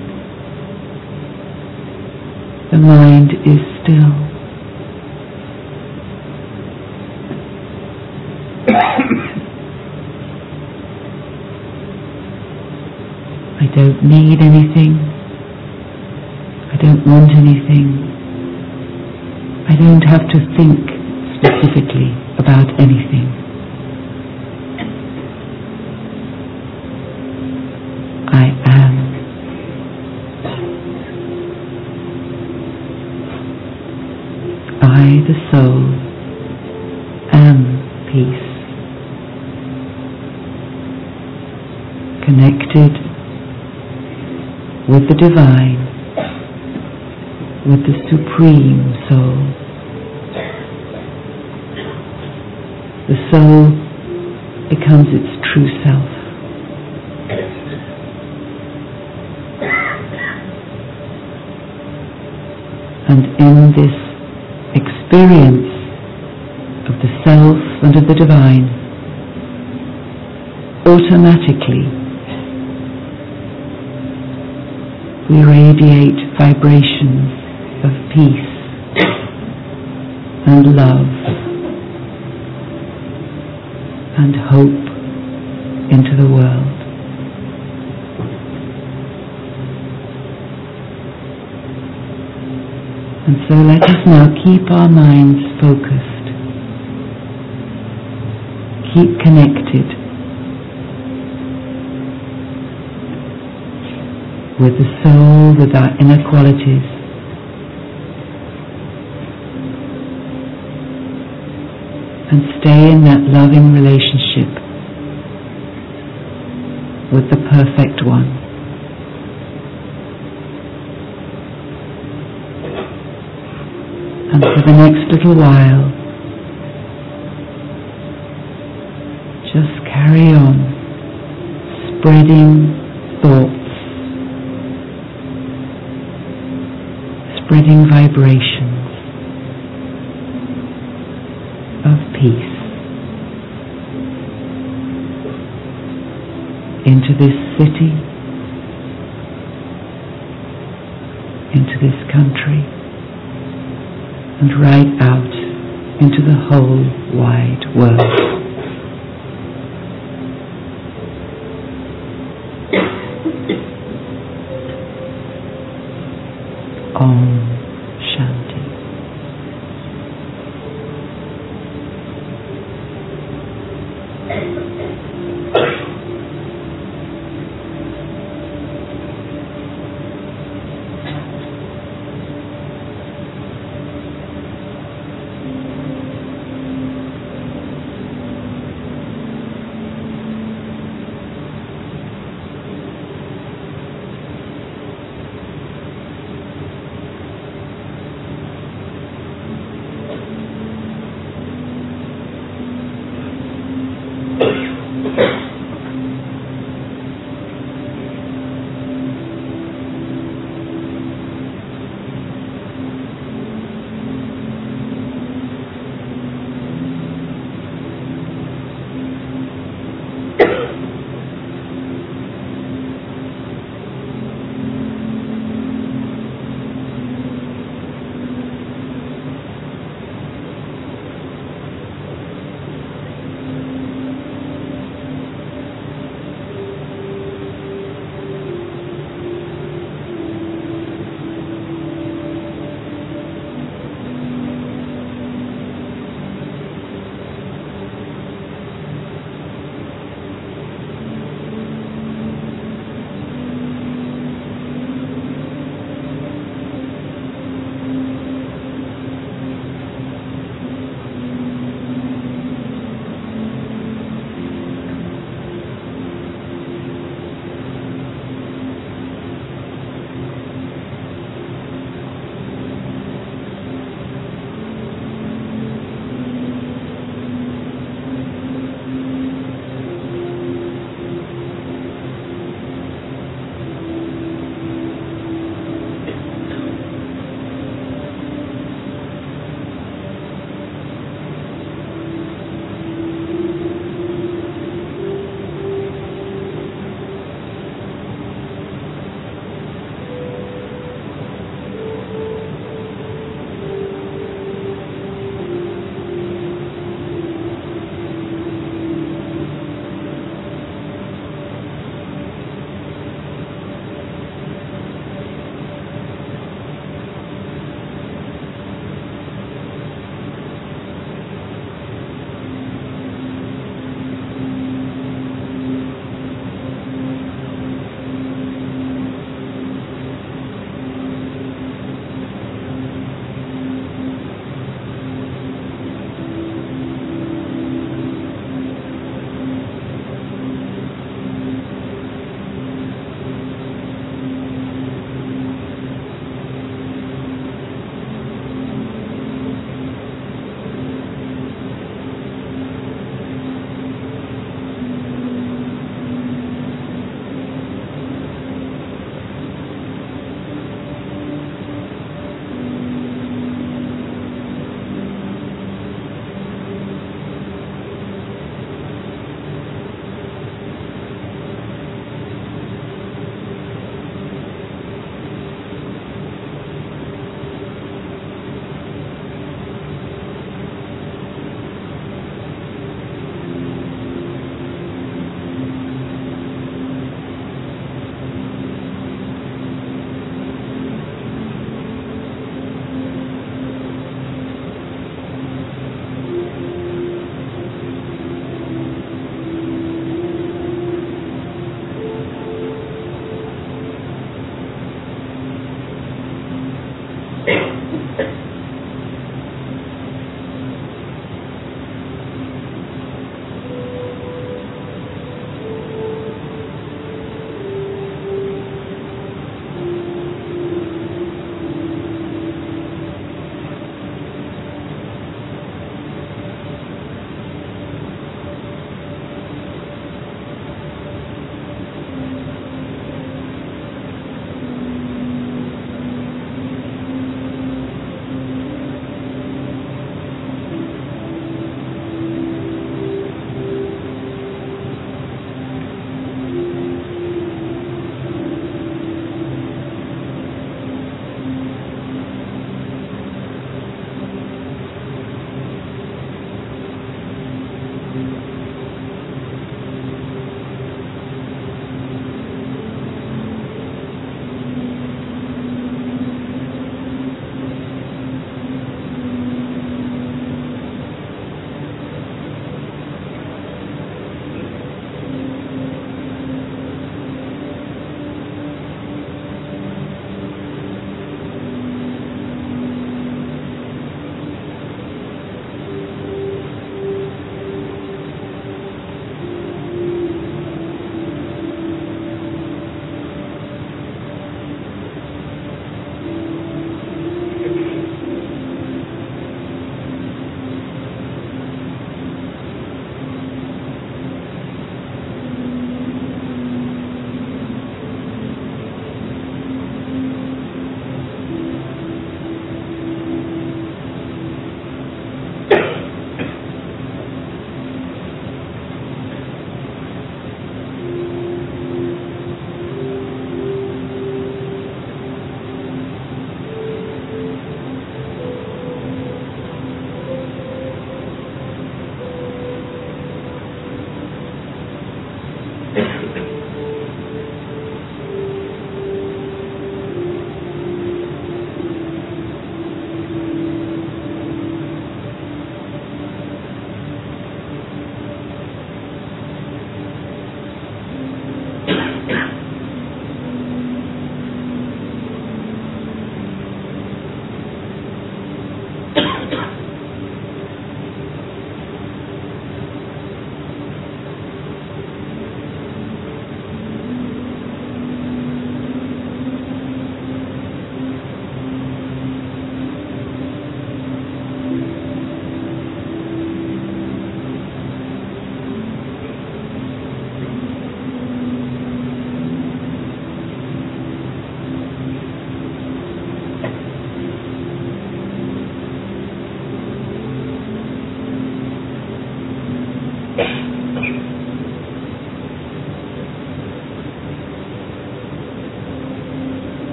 the mind is still. I don't need anything. I don't want anything. I don't have to think specifically about anything. I am. I, the soul, am peace. Connected with the divine, with the supreme soul. The soul becomes its true self. And in this experience of the self and of the divine, automatically we radiate vibrations of peace and love and hope into the world. And so let us now keep our minds focused, keep connected with the soul, with our inner qualities, and stay in that loving relationship with the perfect one. And for the next little while, just carry on spreading thoughts, spreading vibrations of peace into this city, into this country, and right out into the whole wide world. Om Shanti.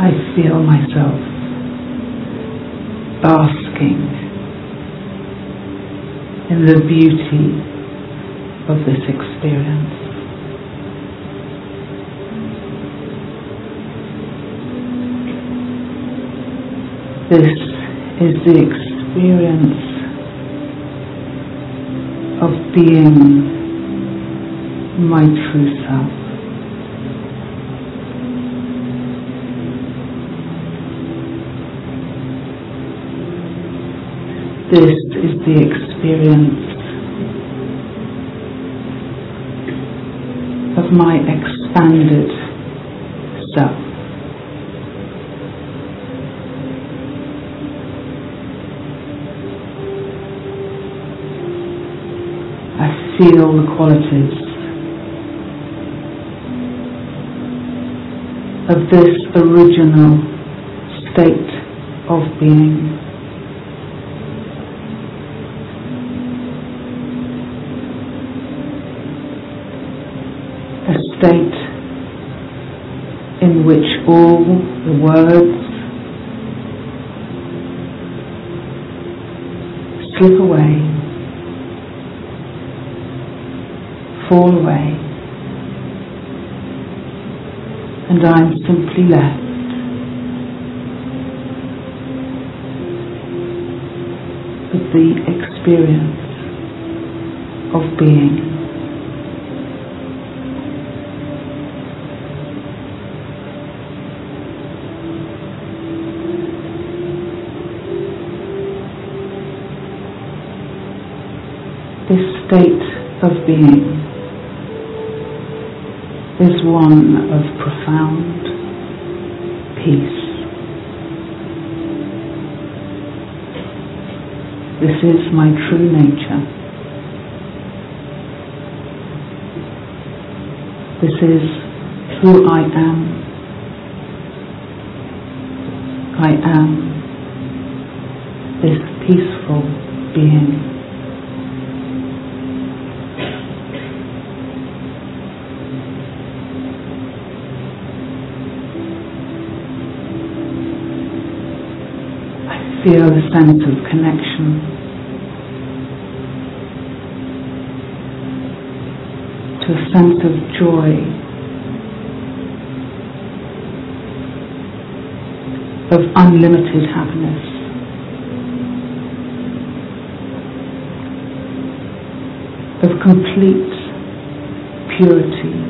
I feel myself basking in the beauty of this experience. This is the experience of being my true self. This is the experience of my expanded self. I feel the qualities of this original state of being. A state in which all the words slip away, fall away, and I'm simply left with the experience of being. This state of being is one of profound peace. This is my true nature. This is who I am. I am this peaceful being. Feel a sense of connection to a sense of joy, of unlimited happiness, of complete purity.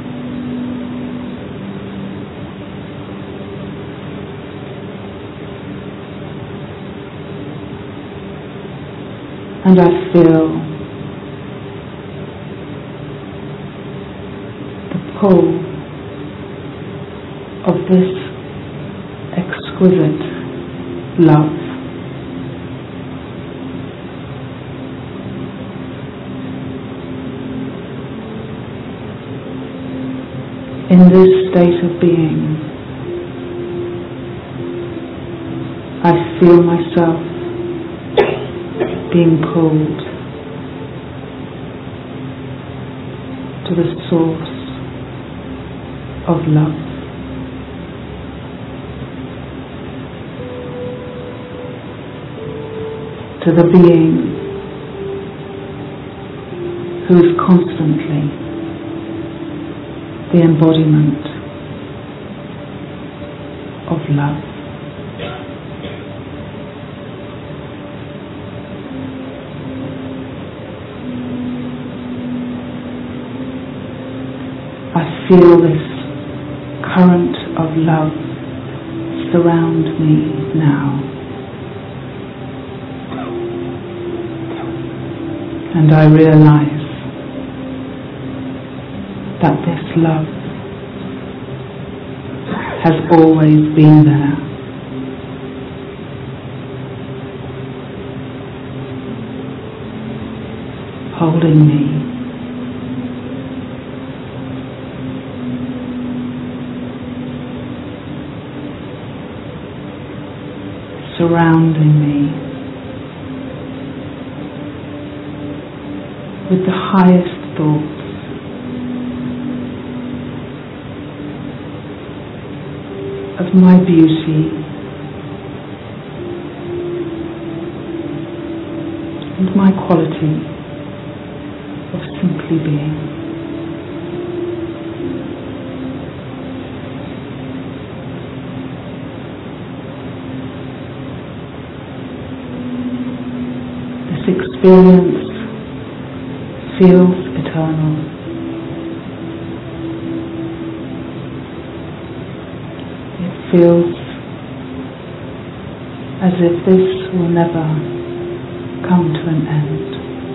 And I feel the pull of this exquisite love. In this state of being, I feel myself being pulled to the source of love. To the being who is constantly the embodiment of love. I feel this current of love surround me now. And I realize that this love has always been there. Holding me. Surrounding me with the highest thoughts of of my beauty and my quality of simply being. This experience feels eternal. It feels as if this will never come to an end.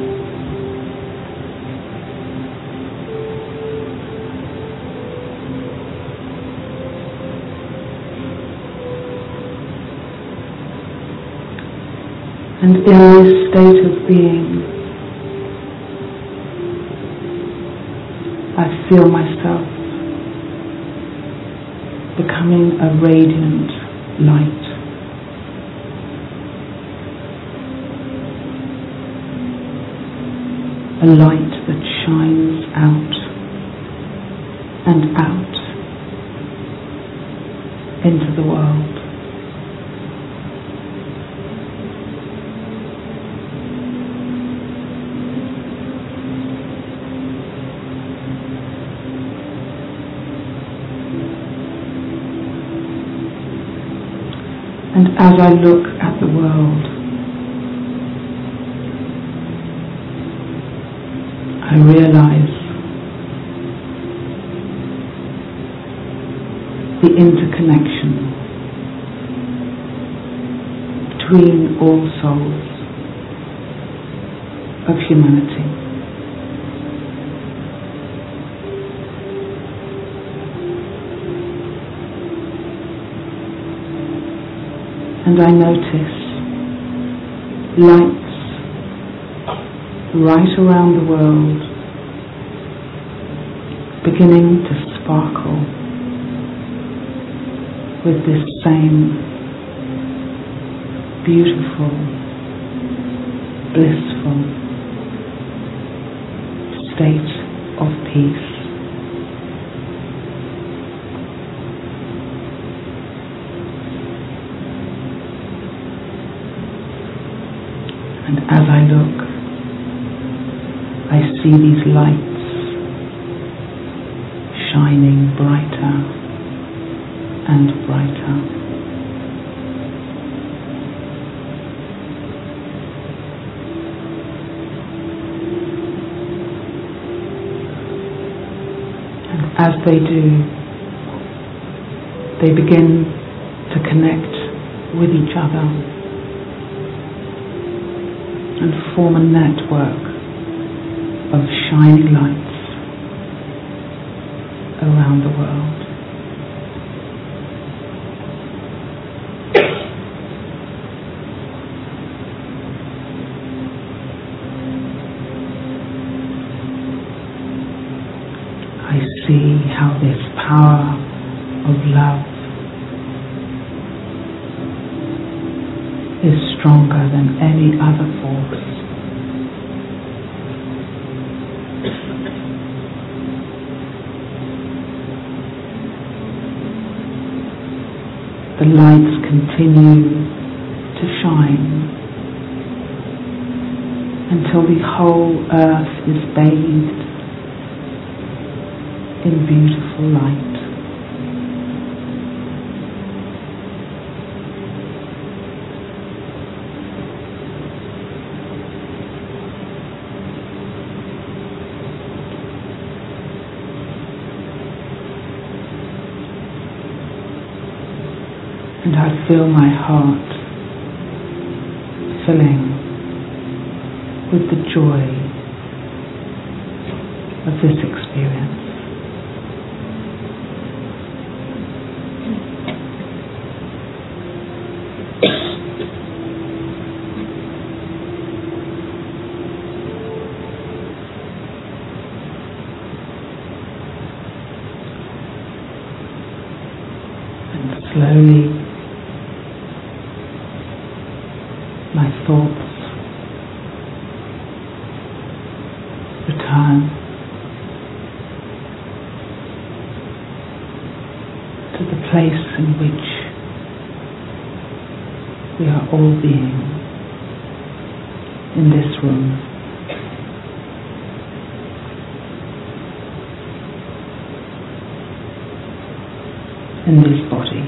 And in this state of being, I feel myself becoming a radiant light. A light that shines out and out into the world. And as I look at the world, I realize the interconnection between all souls of humanity. And I notice lights right around the world beginning to sparkle with this same beautiful, blissful state of peace. And as I look, I see these lights shining brighter and brighter. And as they do, they begin to connect with each other and form a network of shining lights around the world. I see how this power of love is stronger than any other force. The lights continue to shine until the whole earth is bathed in beautiful light. And I feel my heart filling with the joy of this experience. And slowly my thoughts return to the place in which we are all being in this room. In this body.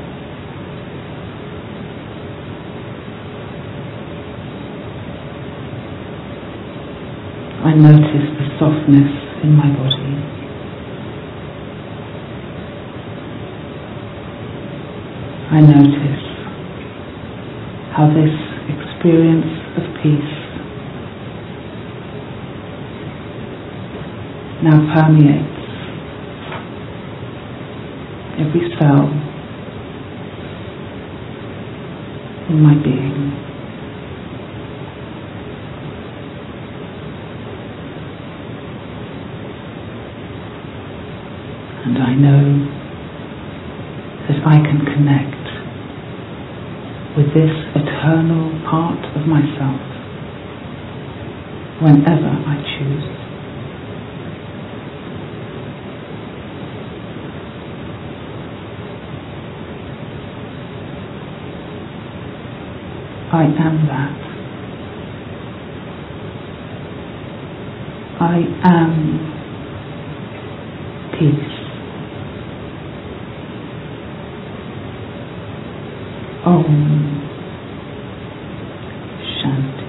I notice the softness in my body. I notice how this experience of peace now permeates every cell in my being. And I know that I can connect with this eternal part of myself whenever I choose. I am that. I am peace. Om Shanti.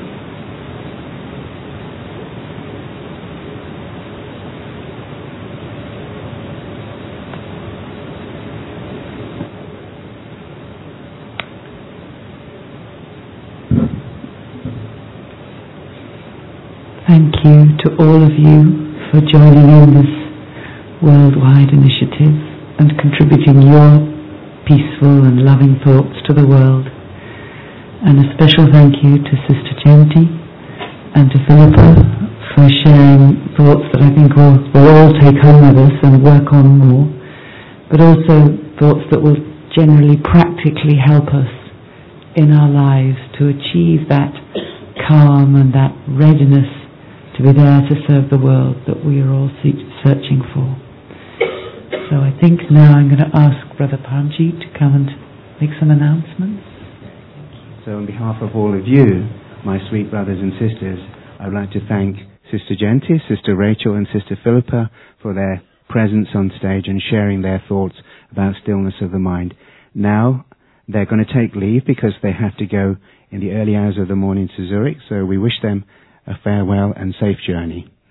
Thank you to all of you for joining in this worldwide initiative and contributing your peaceful and loving thoughts to the world. And a special thank you to Sister Genti and to Philippa for sharing thoughts that I think we'll all take home with us and work on more, but also thoughts that will generally practically help us in our lives to achieve that calm and that readiness to be there to serve the world that we are all searching for. So I think now I'm going to ask Brother Paramjeet to come and make some announcements. So on behalf of all of you, my sweet brothers and sisters, I would like to thank Sister Genti, Sister Rachel and Sister Philippa for their presence on stage and sharing their thoughts about stillness of the mind. Now they're going to take leave because they have to go in the early hours of the morning to Zurich, so we wish them a farewell and safe journey.